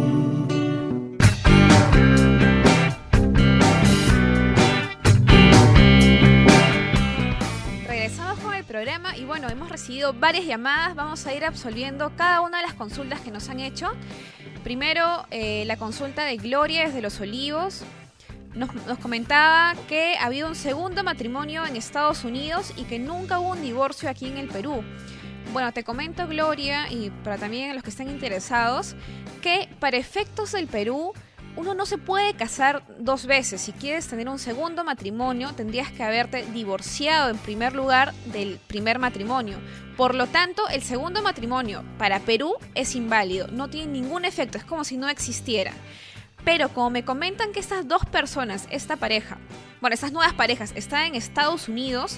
Regresamos con el programa y bueno, hemos recibido varias llamadas. Vamos a ir absolviendo cada una de las consultas que nos han hecho. Primero, eh, la consulta de Gloria desde Los Olivos. Nos, nos comentaba que ha habido un segundo matrimonio en Estados Unidos y que nunca hubo un divorcio aquí en el Perú. Bueno, te comento, Gloria, y para también los que estén interesados, que para efectos del Perú, uno no se puede casar dos veces. Si quieres tener un segundo matrimonio, tendrías que haberte divorciado en primer lugar del primer matrimonio. Por lo tanto, el segundo matrimonio para Perú es inválido, no tiene ningún efecto, es como si no existiera. Pero como me comentan que estas dos personas, esta pareja, bueno, estas nuevas parejas están en Estados Unidos,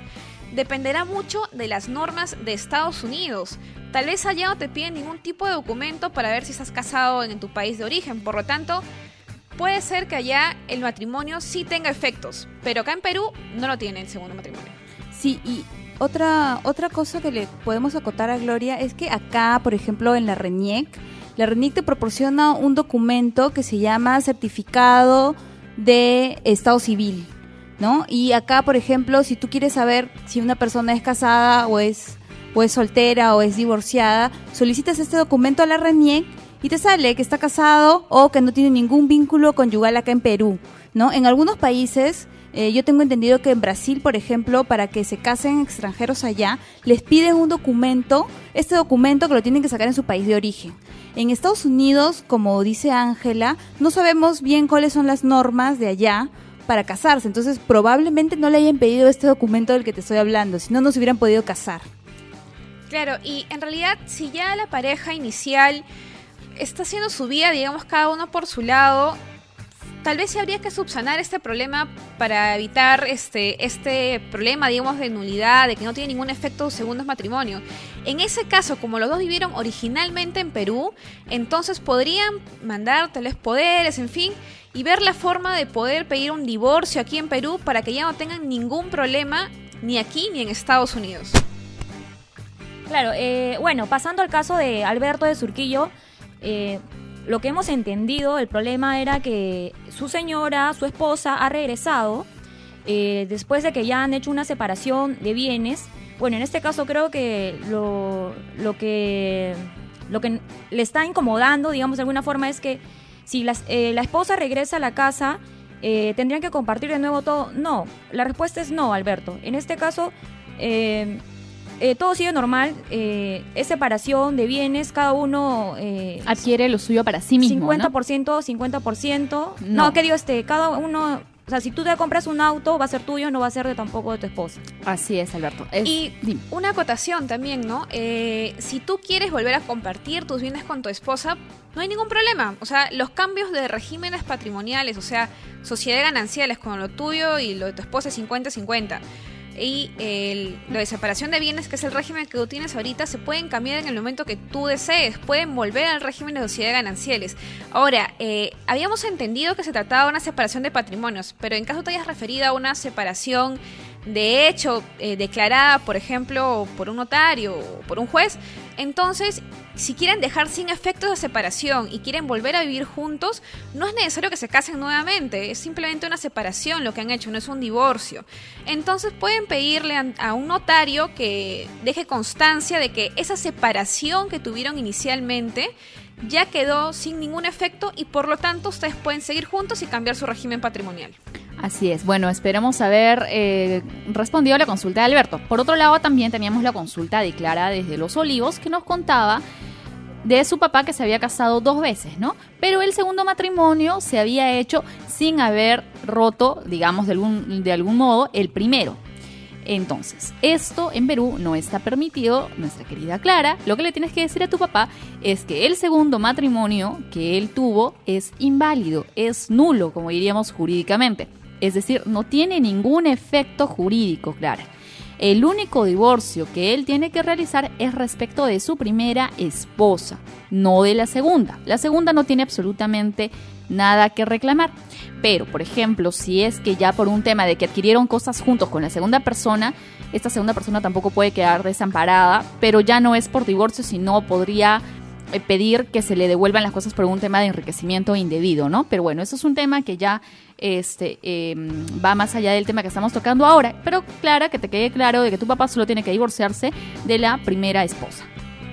dependerá mucho de las normas de Estados Unidos. Tal vez allá no te piden ningún tipo de documento para ver si estás casado en tu país de origen. Por lo tanto, puede ser que allá el matrimonio sí tenga efectos, pero acá en Perú no lo tiene el segundo matrimonio. Sí, y otra, otra cosa que le podemos acotar a Gloria es que acá, por ejemplo, en la RENIEC, la RENIEC te proporciona un documento que se llama Certificado de Estado Civil, ¿no? Y acá, por ejemplo, si tú quieres saber si una persona es casada o es, o es soltera o es divorciada, solicitas este documento a la RENIEC y te sale que está casado o que no tiene ningún vínculo conyugal acá en Perú, ¿no? En algunos países, eh, yo tengo entendido que en Brasil, por ejemplo, para que se casen extranjeros allá, les piden un documento, este documento que lo tienen que sacar en su país de origen. En Estados Unidos, como dice Ángela, no sabemos bien cuáles son las normas de allá para casarse, entonces probablemente no le hayan pedido este documento del que te estoy hablando, si no, no se hubieran podido casar. Claro, y en realidad, si ya la pareja inicial está haciendo su vida, digamos, cada uno por su lado, tal vez sí habría que subsanar este problema para evitar este, este problema, digamos, de nulidad, de que no tiene ningún efecto su segundo matrimonio. En ese caso, como los dos vivieron originalmente en Perú, entonces podrían mandar tal vez poderes, en fin, y ver la forma de poder pedir un divorcio aquí en Perú para que ya no tengan ningún problema ni aquí ni en Estados Unidos. Claro, eh, bueno, pasando al caso de Alberto de Surquillo, eh, lo que hemos entendido, el problema era que su señora, su esposa, ha regresado eh, después de que ya han hecho una separación de bienes. Bueno, en este caso creo que lo, lo que lo que le está incomodando, digamos de alguna forma, es que si las, eh, la esposa regresa a la casa, eh, ¿tendrían que compartir de nuevo todo? No, la respuesta es no, Alberto. En este caso, eh, eh, todo sigue normal, eh, es separación de bienes, cada uno eh, adquiere lo suyo para sí mismo, cincuenta por ciento, ¿no? cincuenta por ciento. No. No, ¿qué digo? Este, cada uno, o sea, si tú te compras un auto, va a ser tuyo, no va a ser de tampoco de tu esposa. Así es, Alberto. Es, y dime. Una acotación también, ¿no? Eh, si tú quieres volver a compartir tus bienes con tu esposa, no hay ningún problema. O sea, los cambios de regímenes patrimoniales, o sea, sociedad gananciales con lo tuyo y lo de tu esposa es cincuenta cincuenta. Y el, lo de separación de bienes, que es el régimen que tú tienes ahorita, se pueden cambiar en el momento que tú desees, pueden volver al régimen de sociedad gananciales. Ahora, eh, habíamos entendido que se trataba de una separación de patrimonios, pero en caso te hayas referido a una separación de hecho eh, declarada, por ejemplo, por un notario o por un juez, entonces, si quieren dejar sin efectos la separación y quieren volver a vivir juntos, no es necesario que se casen nuevamente, es simplemente una separación lo que han hecho, no es un divorcio. Entonces pueden pedirle a, a un notario que deje constancia de que esa separación que tuvieron inicialmente ya quedó sin ningún efecto y por lo tanto ustedes pueden seguir juntos y cambiar su régimen patrimonial. Así es. Bueno, esperemos haber eh, respondido a la consulta de Alberto. Por otro lado, también teníamos la consulta de Clara desde Los Olivos, que nos contaba de su papá que se había casado dos veces, ¿no? Pero el segundo matrimonio se había hecho sin haber roto, digamos, de algún, de algún modo, el primero. Entonces, esto en Perú no está permitido, nuestra querida Clara. Lo que le tienes que decir a tu papá es que el segundo matrimonio que él tuvo es inválido, es nulo, como diríamos jurídicamente. Es decir, no tiene ningún efecto jurídico, Clara. El único divorcio que él tiene que realizar es respecto de su primera esposa, no de la segunda. La segunda no tiene absolutamente nada que reclamar. Pero, por ejemplo, si es que ya por un tema de que adquirieron cosas juntos con la segunda persona, esta segunda persona tampoco puede quedar desamparada, pero ya no es por divorcio, sino podría pedir que se le devuelvan las cosas por un tema de enriquecimiento indebido, ¿no? Pero bueno, eso es un tema que ya este eh, va más allá del tema que estamos tocando ahora. Pero Clara, que te quede claro de que tu papá solo tiene que divorciarse de la primera esposa.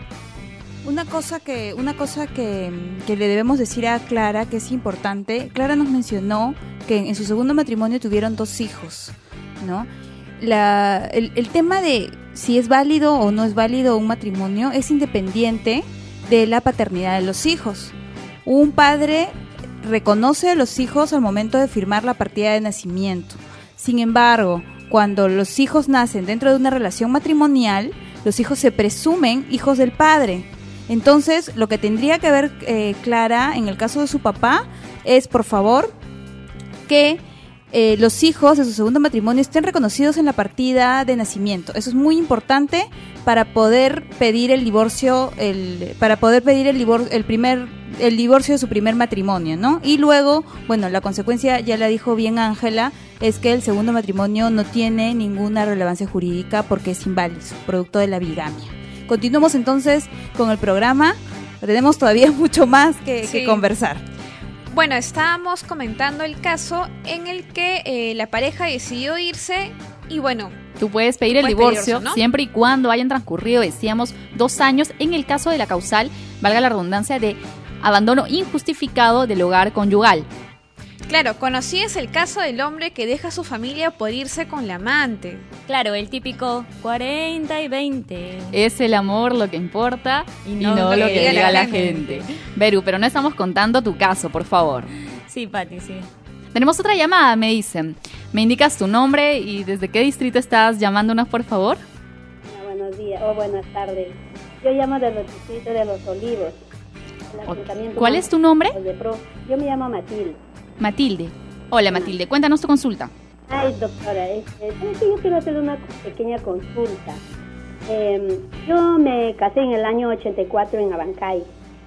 Una cosa que una cosa que, que le debemos decir a Clara, que es importante. Clara nos mencionó que en, en su segundo matrimonio tuvieron dos hijos, ¿no? La, el, el tema de si es válido o no es válido un matrimonio es independiente de la paternidad de los hijos. Un padre reconoce a los hijos al momento de firmar la partida de nacimiento. Sin embargo, cuando los hijos nacen dentro de una relación matrimonial, los hijos se presumen hijos del padre. Entonces, lo que tendría que ver eh, Clara en el caso de su papá es, por favor, que eh, los hijos de su segundo matrimonio estén reconocidos en la partida de nacimiento. Eso es muy importante para poder pedir el divorcio, el, para poder pedir el divorcio, el primer, el divorcio de su primer matrimonio, ¿no? Y luego, bueno, la consecuencia, ya la dijo bien Ángela, es que el segundo matrimonio no tiene ninguna relevancia jurídica porque es inválido, producto de la bigamia. Continuamos entonces con el programa. Tenemos todavía mucho más que, Sí. que conversar. Bueno, estábamos comentando el caso en el que eh, la pareja decidió irse y bueno... Tú puedes pedir el puedes divorcio pedirlo, ¿no? siempre y cuando hayan transcurrido, decíamos, dos años en el caso de la causal, valga la redundancia, de abandono injustificado del hogar conyugal. Claro, conocías el caso del hombre que deja a su familia por irse con la amante. Claro, el típico cuarenta y veinte. Es el amor lo que importa y no, no lo que diga la gente. Beru, pero no estamos contando tu caso, por favor. Sí, Pati, sí. Tenemos otra llamada, me dicen. ¿Me indicas tu nombre y desde qué distrito estás llamándonos, por favor? Hola, buenos días o buenas tardes. Yo llamo del distrito de Los Olivos. el asentamiento ¿Cuál es tu nombre? de Pro. Yo me llamo Matilde. Matilde. Hola, Matilde. Cuéntanos tu consulta. Ay, doctora, este, ¿sabes qué? Yo quiero hacer una pequeña consulta. Eh, yo me casé en el año ochenta y cuatro en Abancay.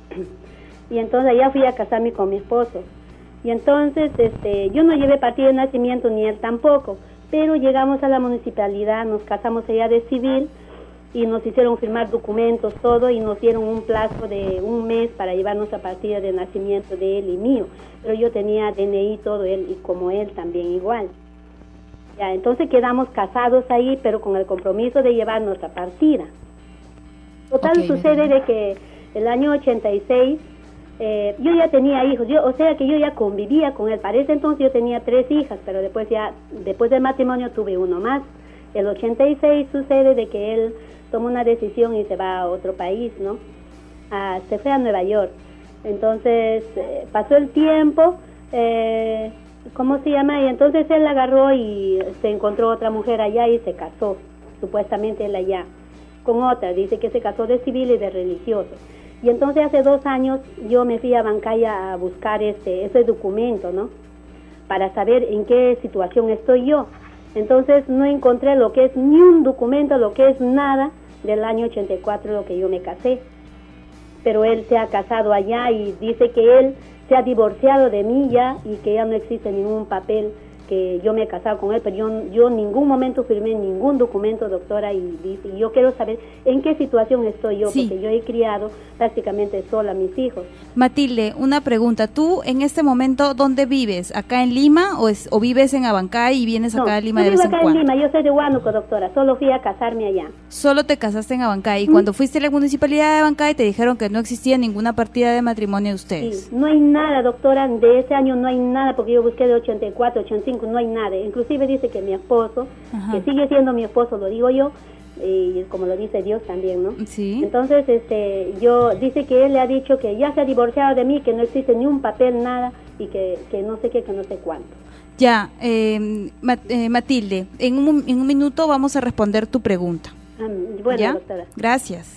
Y entonces allá fui a casarme con mi esposo. Y entonces este, yo no llevé partida de nacimiento ni él tampoco. Pero llegamos a la municipalidad, nos casamos allá de civil y nos hicieron firmar documentos, todo, y nos dieron un plazo de un mes para llevarnos a partida de nacimiento de él y mío. Pero yo tenía D N I todo él y como él también igual. Ya, entonces quedamos casados ahí, pero con el compromiso de llevarnos a partida. Total, Okay, sucede de que el año ochenta y seis eh, yo ya tenía hijos, yo, o sea que yo ya convivía con él. Para ese entonces yo tenía tres hijas, pero después ya después del matrimonio tuve uno más. El ochenta y seis sucede de que él toma una decisión y se va a otro país, ¿no? Ah, se fue a Nueva York. Entonces eh, pasó el tiempo, eh, ¿cómo se llama? Y entonces él agarró y se encontró otra mujer allá y se casó, supuestamente él allá, con otra. Dice que se casó de civil y de religioso. Y entonces hace dos años yo me fui a Bancaya a buscar este, ese documento, ¿no? Para saber en qué situación estoy yo. Entonces no encontré lo que es ni un documento, lo que es nada del año ochenta y cuatro, lo que yo me casé. Pero él se ha casado allá y dice que él se ha divorciado de mí ya y que ya no existe ningún papel que yo me he casado con él, pero yo, yo en ningún momento firmé ningún documento, doctora, y, dice, y yo quiero saber en qué situación estoy yo, Sí. porque yo he criado prácticamente sola a mis hijos. Matilde, una pregunta. ¿Tú en este momento dónde vives? ¿Acá en Lima o, es, o vives en Abancay y vienes acá No, a Lima yo de vez vivo en acá cuando? en Lima, yo soy de Huánuco, doctora, solo fui a casarme allá. Solo te casaste en Abancay y cuando fuiste a la municipalidad de Abancay te dijeron que no existía ninguna partida de matrimonio de ustedes. Sí, no hay nada, doctora, de ese año no hay nada, porque yo busqué de ochenta y cuatro, ochenta y cinco, no hay nada. Inclusive dice que mi esposo, Ajá. que sigue siendo mi esposo, lo digo yo, y como lo dice Dios también, ¿no? Sí. Entonces, este, yo, dice que él le ha dicho que ya se ha divorciado de mí, que no existe ni un papel, nada, y que, que no sé qué, que no sé cuánto. Ya, eh, Ma- eh, Matilde, en un, en un minuto vamos a responder tu pregunta. Ah, bueno, ¿Ya? doctora. Gracias.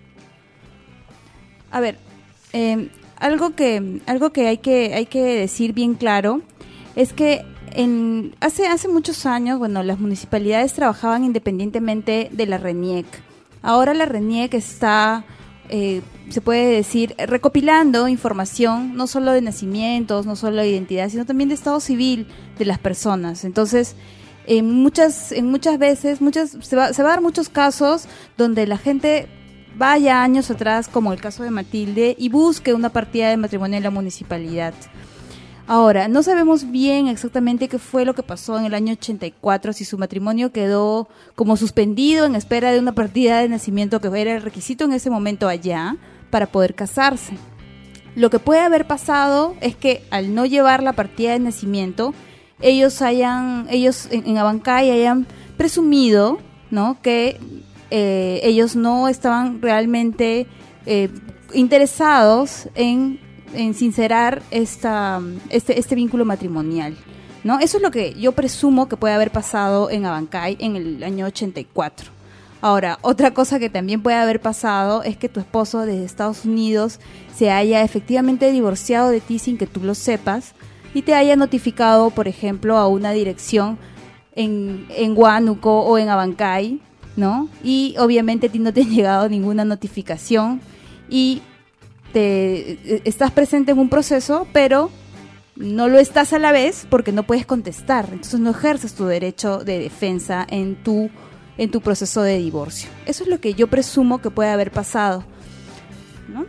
A ver, eh, algo que algo que hay que hay que decir bien claro es que en hace hace muchos años, bueno, las municipalidades trabajaban independientemente de la RENIEC. Ahora la RENIEC está eh, se puede decir recopilando información no solo de nacimientos, no solo de identidad, sino también de estado civil de las personas. Entonces, en muchas en muchas veces, muchas se va, se va a dar muchos casos donde la gente vaya años atrás, como el caso de Matilde, y busque una partida de matrimonio en la municipalidad. Ahora, no sabemos bien exactamente qué fue lo que pasó en el año ochenta y cuatro, si su matrimonio quedó como suspendido en espera de una partida de nacimiento que era el requisito en ese momento allá para poder casarse. Lo que puede haber pasado es que al no llevar la partida de nacimiento, ellos hayan, ellos en, en Abancay hayan presumido, ¿no?, que eh, ellos no estaban realmente eh, interesados en en sincerar esta, este, este vínculo matrimonial, ¿no? Eso es lo que yo presumo que puede haber pasado en Abancay en el año ochenta y cuatro. Ahora, otra cosa que también puede haber pasado es que tu esposo desde Estados Unidos se haya efectivamente divorciado de ti sin que tú lo sepas, y te haya notificado, por ejemplo, a una dirección en, en Huánuco o en Abancay, ¿no? Y obviamente a ti no te ha llegado ninguna notificación y te estás presente en un proceso, pero no lo estás a la vez porque no puedes contestar, entonces no ejerces tu derecho de defensa en tu, en tu proceso de divorcio. Eso es lo que yo presumo que puede haber pasado, ¿no?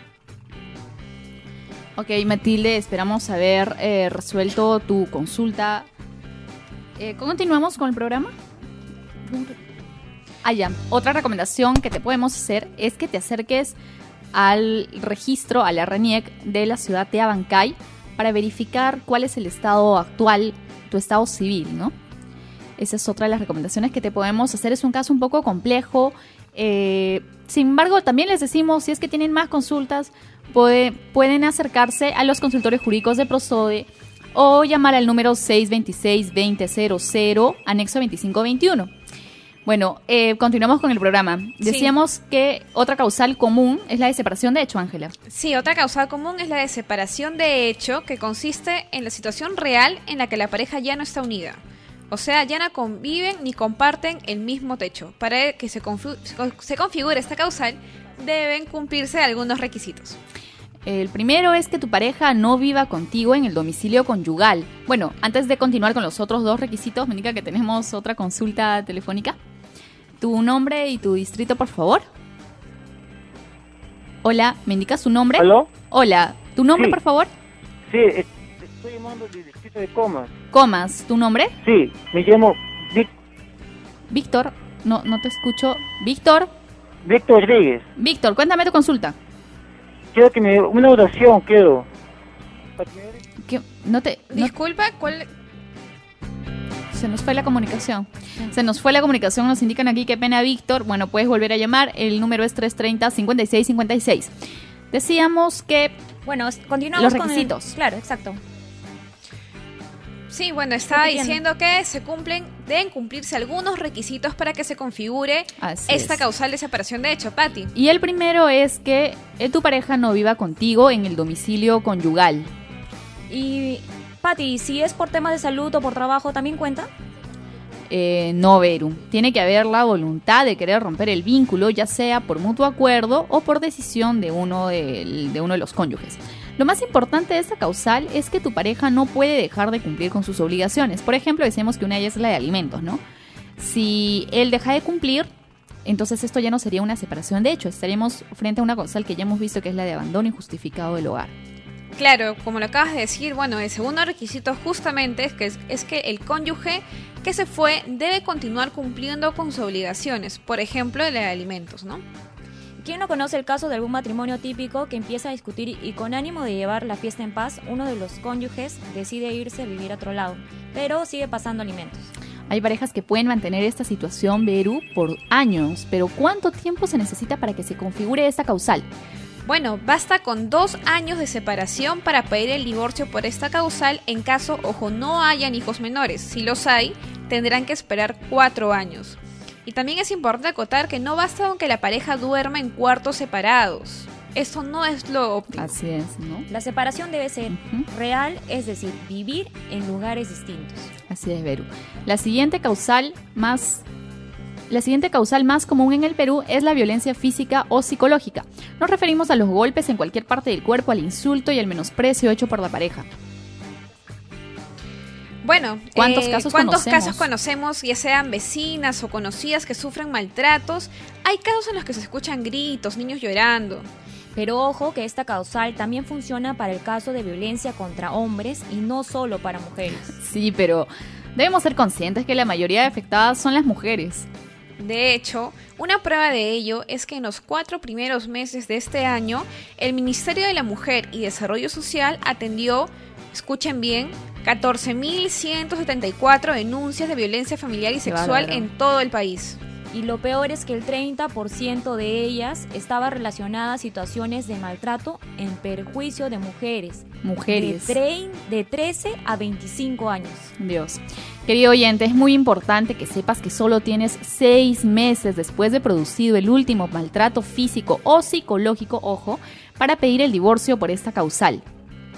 Ok, Matilde, esperamos haber eh, resuelto tu consulta. Eh, ¿Continuamos con el programa? Ah, ya. Otra recomendación que te podemos hacer es que te acerques al registro, a la RENIEC de la ciudad de Abancay para verificar cuál es el estado actual, tu estado civil, ¿no? Esa es otra de las recomendaciones que te podemos hacer. Es un caso un poco complejo. Eh, sin embargo, también les decimos, si es que tienen más consultas, puede, pueden acercarse a los consultores jurídicos de Prosode o llamar al número seis dos seis, veinte cero cero, anexo veinticinco veintiuno. Bueno, eh, continuamos con el programa. Decíamos sí. que otra causal común es la de separación de hecho, Ángela. Sí, otra causal común es la de separación de hecho, que consiste en la situación real en la que la pareja ya no está unida. O sea, ya no conviven ni comparten el mismo techo. Para que se, confu- se configure esta causal, deben cumplirse algunos requisitos. El primero es que tu pareja no viva contigo en el domicilio conyugal. Bueno, antes de continuar con los otros dos requisitos, me indica que tenemos otra consulta telefónica. Tu nombre y tu distrito, por favor. Hola, ¿me indicas su nombre? ¿Aló? Hola, ¿tu nombre, Sí. por favor? Sí, estoy llamando del distrito de Comas. Comas, ¿tu nombre? Sí, me llamo Vic- Víctor, no, no te escucho. Víctor. Víctor Rodríguez. Víctor, cuéntame tu consulta. Quiero que me... Una oración, quiero. ¿Qué? No te... no- Disculpa, ¿cuál...? Se nos fue la comunicación. Se nos fue la comunicación, nos indican aquí, qué pena, Víctor. Bueno, puedes volver a llamar, el número es tres treinta, cincuenta y seis cincuenta y seis. Decíamos que... Bueno, continuamos los con el- requisitos. Claro, exacto. Sí, bueno, estaba Repitiendo. diciendo que se cumplen, deben cumplirse algunos requisitos para que se configure Así esta es. causal de separación de hecho, Pati. Y el primero es que eh, tu pareja no viva contigo en el domicilio conyugal. Y, Pati, si es por temas de salud o por trabajo, ¿también cuenta? Eh, no, Veru. Tiene que haber la voluntad de querer romper el vínculo, ya sea por mutuo acuerdo o por decisión de uno, del- de uno de los cónyuges. Lo más importante de esta causal es que tu pareja no puede dejar de cumplir con sus obligaciones. Por ejemplo, decíamos que una de ellas es la de alimentos, ¿no? Si él deja de cumplir, entonces esto ya no sería una separación de hecho. Estaríamos frente a una causal que ya hemos visto, que es la de abandono injustificado del hogar. Claro, como lo acabas de decir, bueno, el segundo requisito justamente es que, es que el cónyuge que se fue debe continuar cumpliendo con sus obligaciones, por ejemplo, la de alimentos, ¿no? ¿Quién no conoce el caso de algún matrimonio típico que empieza a discutir y con ánimo de llevar la fiesta en paz, uno de los cónyuges decide irse a vivir a otro lado, pero sigue pasando alimentos? Hay parejas que pueden mantener esta situación, Veru, por años, pero ¿cuánto tiempo se necesita para que se configure esta causal? Bueno, basta con dos años de separación para pedir el divorcio por esta causal en caso, ojo, no hayan hijos menores. Si los hay, tendrán que esperar cuatro años. Y también es importante acotar que no basta con que la pareja duerma en cuartos separados. Eso no es lo óptimo. Así es, ¿no? La separación debe ser real, es decir, vivir en lugares distintos. Así es, Veru. La siguiente causal más... La siguiente causal más común en el Perú es la violencia física o psicológica. Nos referimos a los golpes en cualquier parte del cuerpo, al insulto y al menosprecio hecho por la pareja. Bueno, ¿Cuántos eh, casos ¿cuántos conocemos? casos conocemos, ya sean vecinas o conocidas que sufren maltratos? Hay casos en los que se escuchan gritos, niños llorando. Pero ojo que esta causal también funciona para el caso de violencia contra hombres y no solo para mujeres. Sí, pero debemos ser conscientes que la mayoría de afectadas son las mujeres. De hecho, una prueba de ello es que en los cuatro primeros meses de este año, el Ministerio de la Mujer y Desarrollo Social atendió, escuchen bien, catorce mil ciento setenta y cuatro denuncias de violencia familiar y Qué sexual bárbaro. en todo el país. Y lo peor es que el treinta por ciento de ellas estaba relacionada a situaciones de maltrato en perjuicio de mujeres. Mujeres. De, trein- de trece a veinticinco años. Dios. Querido oyente, es muy importante que sepas que solo tienes seis meses después de producido el último maltrato físico o psicológico, ojo, para pedir el divorcio por esta causal.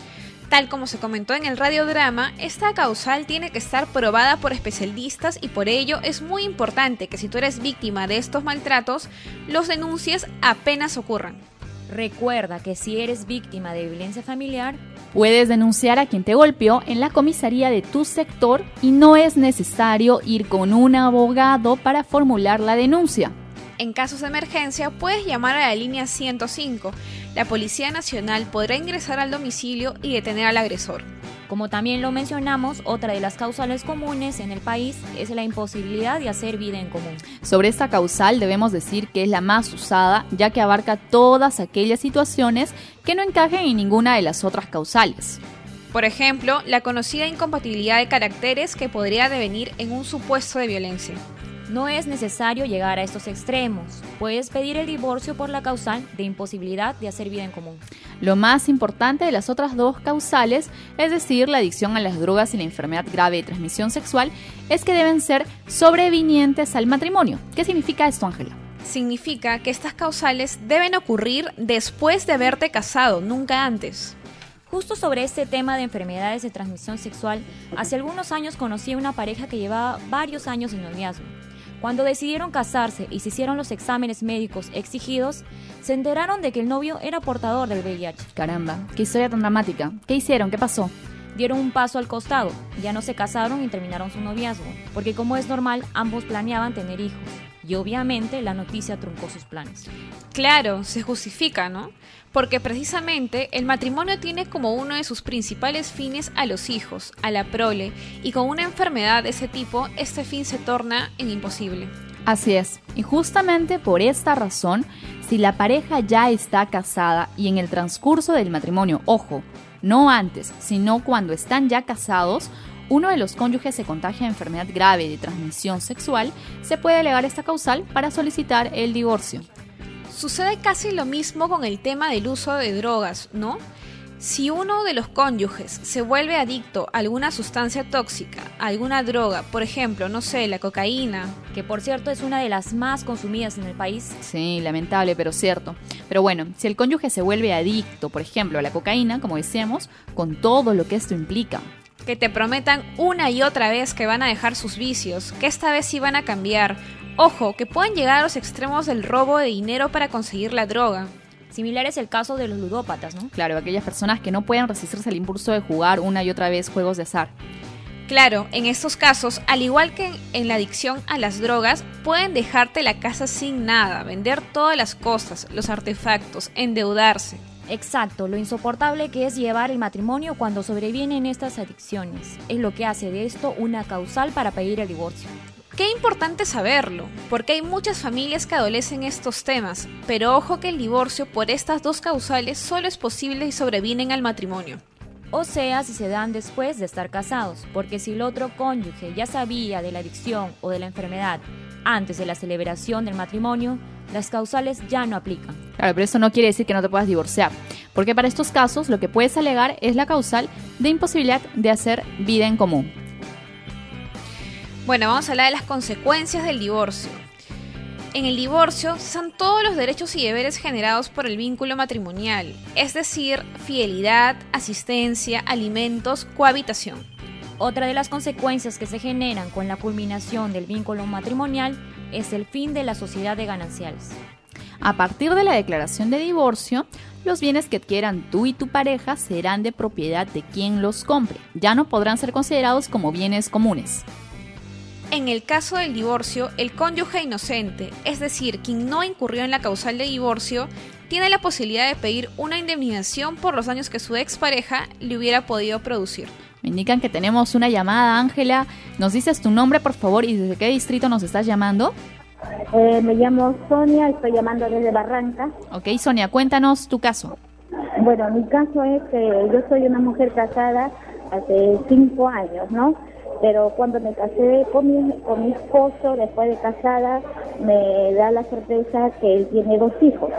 Tal como se comentó en el radiodrama, esta causal tiene que estar probada por especialistas y por ello es muy importante que si tú eres víctima de estos maltratos, los denuncies apenas ocurran. Recuerda que si eres víctima de violencia familiar, puedes denunciar a quien te golpeó en la comisaría de tu sector y no es necesario ir con un abogado para formular la denuncia. En casos de emergencia, puedes llamar a la línea ciento cinco. La Policía Nacional podrá ingresar al domicilio y detener al agresor. Como también lo mencionamos, otra de las causales comunes en el país es la imposibilidad de hacer vida en común. Sobre esta causal debemos decir que es la más usada, ya que abarca todas aquellas situaciones que no encajen en ninguna de las otras causales. Por ejemplo, la conocida incompatibilidad de caracteres que podría devenir en un supuesto de violencia. No es necesario llegar a estos extremos. Puedes pedir el divorcio por la causal de imposibilidad de hacer vida en común. Lo más importante de las otras dos causales, es decir, la adicción a las drogas y la enfermedad grave de transmisión sexual, es que deben ser sobrevinientes al matrimonio. ¿Qué significa esto, Ángela? Significa que estas causales deben ocurrir después de haberte casado, nunca antes. Justo sobre este tema de enfermedades de transmisión sexual, hace algunos años conocí a una pareja que llevaba varios años de noviazgo. Cuando decidieron casarse y se hicieron los exámenes médicos exigidos, se enteraron de que el novio era portador del V I H. Caramba, qué historia tan dramática. ¿Qué hicieron? ¿Qué pasó? Dieron un paso al costado, ya no se casaron y terminaron su noviazgo, porque como es normal, ambos planeaban tener hijos. Y obviamente la noticia truncó sus planes. Claro, se justifica, ¿no? Porque precisamente el matrimonio tiene como uno de sus principales fines a los hijos, a la prole, y con una enfermedad de ese tipo, este fin se torna en imposible. Así es, y justamente por esta razón, si la pareja ya está casada y en el transcurso del matrimonio, ojo, no antes, sino cuando están ya casados, uno de los cónyuges se contagia de enfermedad grave de transmisión sexual, se puede alegar esta causal para solicitar el divorcio. Sucede casi lo mismo con el tema del uso de drogas, ¿no? Si uno de los cónyuges se vuelve adicto a alguna sustancia tóxica, a alguna droga, por ejemplo, no sé, la cocaína, que por cierto es una de las más consumidas en el país. Sí, lamentable, pero cierto. Pero bueno, si el cónyuge se vuelve adicto, por ejemplo, a la cocaína, como decíamos, con todo lo que esto implica, que te prometan una y otra vez que van a dejar sus vicios, que esta vez sí van a cambiar. Ojo, que pueden llegar a los extremos del robo de dinero para conseguir la droga. Similar es el caso de los ludópatas, ¿no? Claro, aquellas personas que no pueden resistirse al impulso de jugar una y otra vez juegos de azar. Claro, en estos casos, al igual que en la adicción a las drogas, pueden dejarte la casa sin nada, vender todas las cosas, los artefactos, endeudarse. Exacto, lo insoportable que es llevar el matrimonio cuando sobrevienen estas adicciones. Es lo que hace de esto una causal para pedir el divorcio. Qué importante saberlo, porque hay muchas familias que adolecen estos temas, pero ojo que el divorcio por estas dos causales solo es posible si sobrevienen al matrimonio. O sea, si se dan después de estar casados, porque si el otro cónyuge ya sabía de la adicción o de la enfermedad antes de la celebración del matrimonio, las causales ya no aplican. Claro, pero eso no quiere decir que no te puedas divorciar, porque para estos casos lo que puedes alegar es la causal de imposibilidad de hacer vida en común. Bueno, vamos a hablar de las consecuencias del divorcio. En el divorcio cesan todos los derechos y deberes generados por el vínculo matrimonial, es decir, fidelidad, asistencia, alimentos, cohabitación. Otra de las consecuencias que se generan con la culminación del vínculo matrimonial es el fin de la sociedad de gananciales. A partir de la declaración de divorcio, los bienes que adquieran tú y tu pareja serán de propiedad de quien los compre. Ya no podrán ser considerados como bienes comunes. En el caso del divorcio, el cónyuge inocente, es decir, quien no incurrió en la causal de divorcio, tiene la posibilidad de pedir una indemnización por los daños que su expareja le hubiera podido producir. Me indican que tenemos una llamada, Ángela. ¿Nos dices tu nombre, por favor, y desde qué distrito nos estás llamando? Eh, me llamo Sonia, estoy llamando desde Barranca. Ok, Sonia, cuéntanos tu caso. Bueno, mi caso es que yo soy una mujer casada hace cinco años, ¿no? Pero cuando me casé con mi, con mi esposo, después de casada, me da la sorpresa que él tiene dos hijos.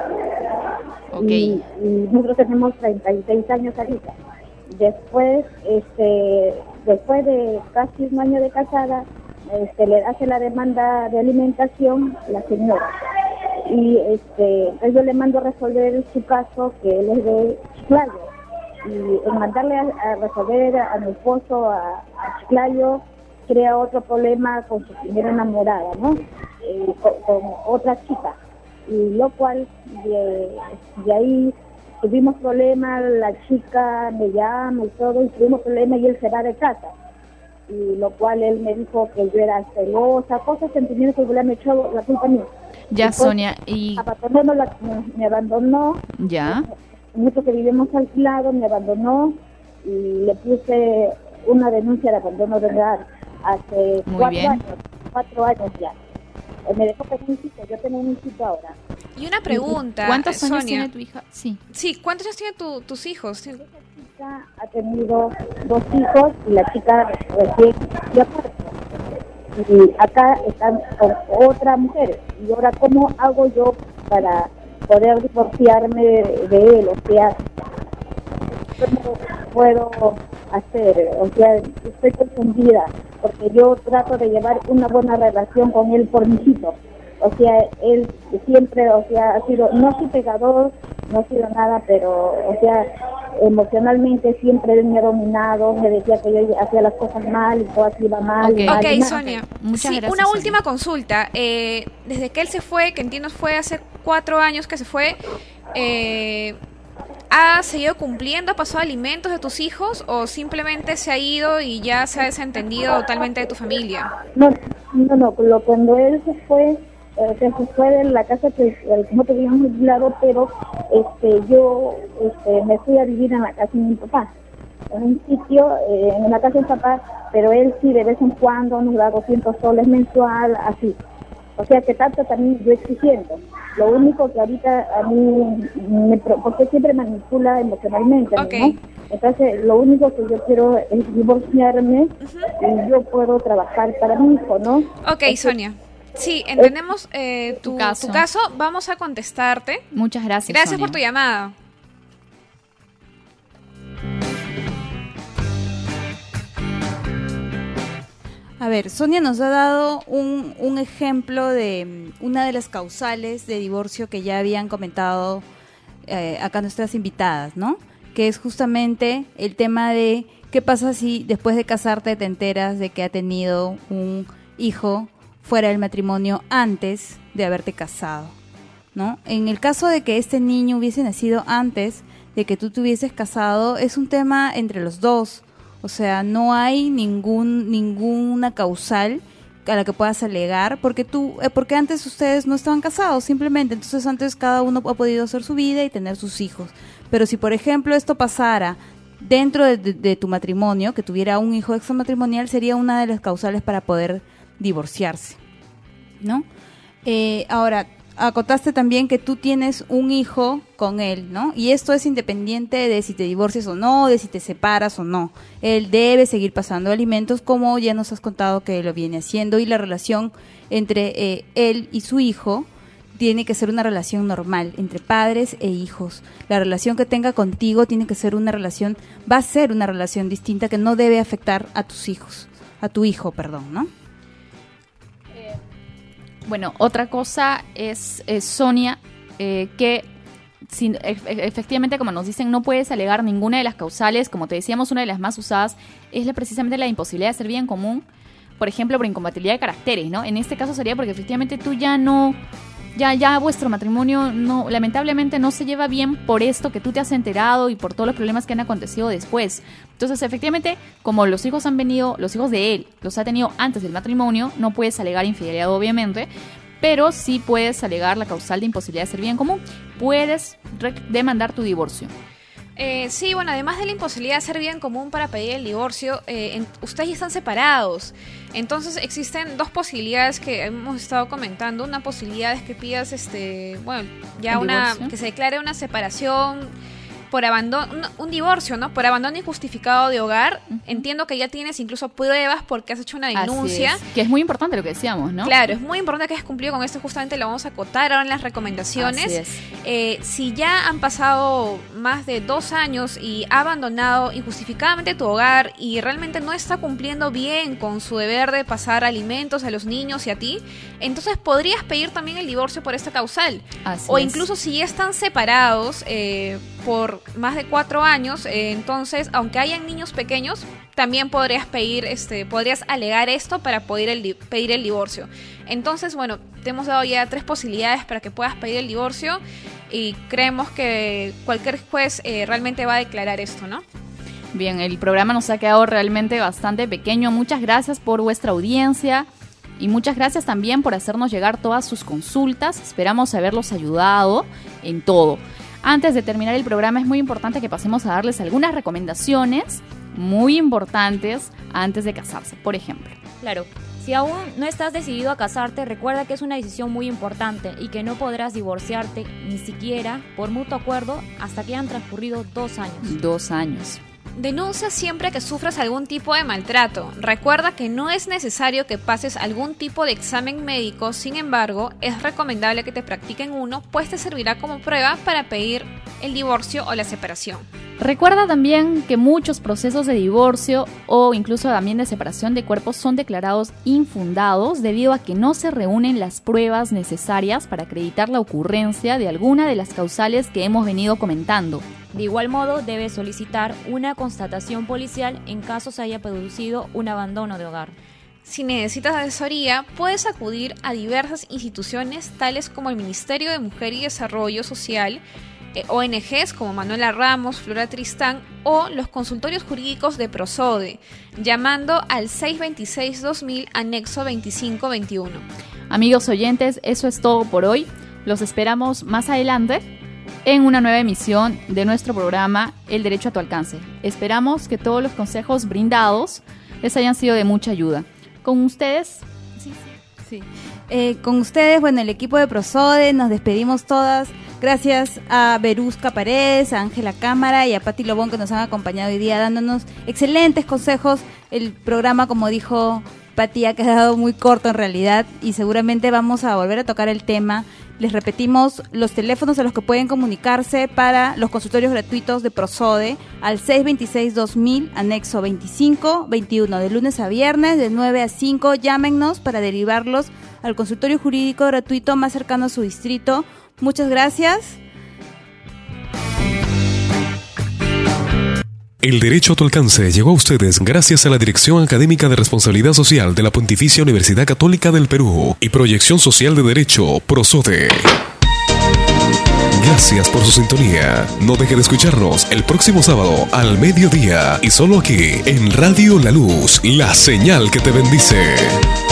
Okay. Y, y nosotros tenemos treinta y seis años ahorita. Después, este, después de casi un año de casada, este, le hace la demanda de alimentación la señora. Y este, yo le mando a resolver su caso, que él es de Chiclayo. y en mandarle a, a resolver a, a mi esposo a, a Chiclayo, crea otro problema con su primera enamorada, ¿no? Eh, con, con otra chica, y lo cual de, de ahí tuvimos problemas, la chica me llama y todo, y tuvimos problemas y él se va de casa, y lo cual él me dijo que yo era celosa, cosas, sentimientos que me echó la culpa a mí. Ya, Después, Sonia, y... abandonó la, me, me abandonó, Ya. mucho que vivimos alquilados, me abandonó, y le puse una denuncia de abandono de hogar hace Muy cuatro bien. años, cuatro años ya. Eh, Me dejó con un hijito, yo tengo un hijito ahora. Y una pregunta, ¿Cuántos años Sonia. tiene tu hija? Sí. Sí, ¿cuántos años tienen tu, tus hijos? La chica ha tenido dos hijos y la chica recién ya muerto. Y acá están con otra mujer. Y ahora, ¿cómo hago yo para poder divorciarme de, de él? O sea, ¿cómo puedo hacer? O sea, estoy confundida porque yo trato de llevar una buena relación con él por mi hijito. O sea, él siempre, o sea, ha sido, no soy pegador, no ha sido nada, pero, o sea, emocionalmente siempre él me ha dominado, me decía que yo hacía las cosas mal y todo iba mal. Ok, y mal, y okay mal. Sonia. Muchas sí, gracias, una Sonia. última consulta. Eh, desde que él se fue, que entiendo fue hace cuatro años que se fue, eh, ¿ha seguido cumpliendo, ha pasado alimentos de tus hijos o simplemente se ha ido y ya se ha desentendido totalmente de tu familia? No, no, no, lo- cuando él se fue, eh, se fue de la casa que eh, no teníamos muy claro, pero este, yo este, me fui a vivir en la casa de mi papá, en un sitio, eh, en la casa de mi papá, pero él sí de vez en cuando nos da doscientos soles mensual, así. O sea que tanto también yo exigiendo. Lo único que ahorita a mí, me, pro- porque siempre manipula emocionalmente, ¿no? Ok. Entonces lo único que yo quiero es divorciarme y yo puedo trabajar para mi hijo, ¿no? Ok, Sonia. Sí, entendemos eh, tu, Tu caso. tu caso. Vamos a contestarte. Muchas gracias, Gracias Sonia. por tu llamada. A ver, Sonia nos ha dado un, un ejemplo de mm, una de las causales de divorcio que ya habían comentado eh, acá nuestras invitadas, ¿no? Que es justamente el tema de qué pasa si después de casarte te enteras de que ha tenido un hijo fuera del matrimonio antes de haberte casado, ¿no? En el caso de que este niño hubiese nacido antes de que tú te hubieses casado, es un tema entre los dos. O sea, no hay ningún ninguna causal a la que puedas alegar, porque tú eh, porque antes ustedes no estaban casados, simplemente. Entonces antes cada uno ha podido hacer su vida y tener sus hijos. Pero si, por ejemplo, esto pasara dentro de, de, de tu matrimonio, que tuviera un hijo extramatrimonial, sería una de las causales para poder divorciarse, ¿no? Eh, ahora, acotaste también que tú tienes un hijo con él, ¿no? Y esto es independiente de si te divorcias o no, de si te separas o no. Él debe seguir pasando alimentos, como ya nos has contado que lo viene haciendo, y la relación entre eh, él y su hijo tiene que ser una relación normal entre padres e hijos. La relación que tenga contigo tiene que ser una relación, va a ser una relación distinta que no debe afectar a tus hijos, a tu hijo, perdón, ¿no? Bueno, otra cosa es, es Sonia, eh, que sin, e- efectivamente, como nos dicen, no puedes alegar ninguna de las causales. Como te decíamos, una de las más usadas es la, precisamente la imposibilidad de hacer vida en común, por ejemplo, por incompatibilidad de caracteres, ¿no? En este caso sería porque efectivamente tú ya no... Ya, ya vuestro matrimonio no, lamentablemente no se lleva bien por esto que tú te has enterado y por todos los problemas que han acontecido después. Entonces, efectivamente, como los hijos han venido, los hijos de él los ha tenido antes del matrimonio, no puedes alegar infidelidad, obviamente, pero sí puedes alegar la causal de imposibilidad de ser bien común. Puedes rec- demandar tu divorcio. Eh, sí, bueno, además de la imposibilidad de ser bien común para pedir el divorcio, eh, en- ustedes ya están separados. Entonces existen dos posibilidades que hemos estado comentando. Una posibilidad es que pidas, este, bueno, ya ¿El una, divorcio? que se declare una separación por abandono, un, un divorcio, ¿no? Por abandono injustificado de hogar. Entiendo que ya tienes incluso pruebas porque has hecho una denuncia. Así es, que es muy importante lo que decíamos, ¿no? Claro, es muy importante que hayas cumplido con esto. Justamente lo vamos a acotar ahora en las recomendaciones. Así es. Eh, si ya han pasado más de dos años y ha abandonado injustificadamente tu hogar y realmente no está cumpliendo bien con su deber de pasar alimentos a los niños y a ti, entonces podrías pedir también el divorcio por esta causal. Así o es. incluso si ya están separados, eh, por más de cuatro años, eh, entonces, aunque hayan niños pequeños, también podrías pedir, este, podrías alegar esto para poder el, pedir el divorcio. Entonces, bueno, te hemos dado ya tres posibilidades para que puedas pedir el divorcio y creemos que cualquier juez eh, realmente va a declarar esto, ¿no? Bien, el programa nos ha quedado realmente bastante pequeño. Muchas gracias por vuestra audiencia y muchas gracias también por hacernos llegar todas sus consultas. Esperamos haberlos ayudado en todo. Antes de terminar el programa es muy importante que pasemos a darles algunas recomendaciones muy importantes antes de casarse, por ejemplo. Claro, si aún no estás decidido a casarte, recuerda que es una decisión muy importante y que no podrás divorciarte ni siquiera por mutuo acuerdo hasta que hayan transcurrido dos años. Dos años. Denuncia siempre que sufras algún tipo de maltrato. Recuerda que no es necesario que pases algún tipo de examen médico, sin embargo, es recomendable que te practiquen uno, pues te servirá como prueba para pedir el divorcio o la separación. Recuerda también que muchos procesos de divorcio o incluso también de separación de cuerpos son declarados infundados debido a que no se reúnen las pruebas necesarias para acreditar la ocurrencia de alguna de las causales que hemos venido comentando. De igual modo, debes solicitar una constatación policial en caso se haya producido un abandono de hogar. Si necesitas asesoría, puedes acudir a diversas instituciones tales como el Ministerio de Mujer y Desarrollo Social, eh, O N Ges como Manuela Ramos, Flora Tristán o los consultorios jurídicos de Prosode, llamando al seis dos seis dos mil anexo veinticinco veintiuno. Amigos oyentes, eso es todo por hoy. Los esperamos más adelante en una nueva emisión de nuestro programa El Derecho a tu Alcance. Esperamos que todos los consejos brindados les hayan sido de mucha ayuda. Con ustedes... Sí, sí, sí. Eh, con ustedes, bueno, el equipo de Prosode, nos despedimos todas. Gracias a Verusca Paredes, a Ángela Cámara y a Pati Lobón que nos han acompañado hoy día dándonos excelentes consejos. El programa, como dijo Pati, ha quedado muy corto en realidad y seguramente vamos a volver a tocar el tema. Les repetimos los teléfonos a los que pueden comunicarse para los consultorios gratuitos de Prosode al seis dos seis dos mil anexo veinticinco veintiuno, de lunes a viernes de nueve a cinco. Llámennos para derivarlos al consultorio jurídico gratuito más cercano a su distrito. Muchas gracias. El Derecho a tu Alcance llegó a ustedes gracias a la Dirección Académica de Responsabilidad Social de la Pontificia Universidad Católica del Perú y Proyección Social de Derecho, Prosode. Gracias por su sintonía. No deje de escucharnos el próximo sábado al mediodía y solo aquí en Radio La Luz, la señal que te bendice.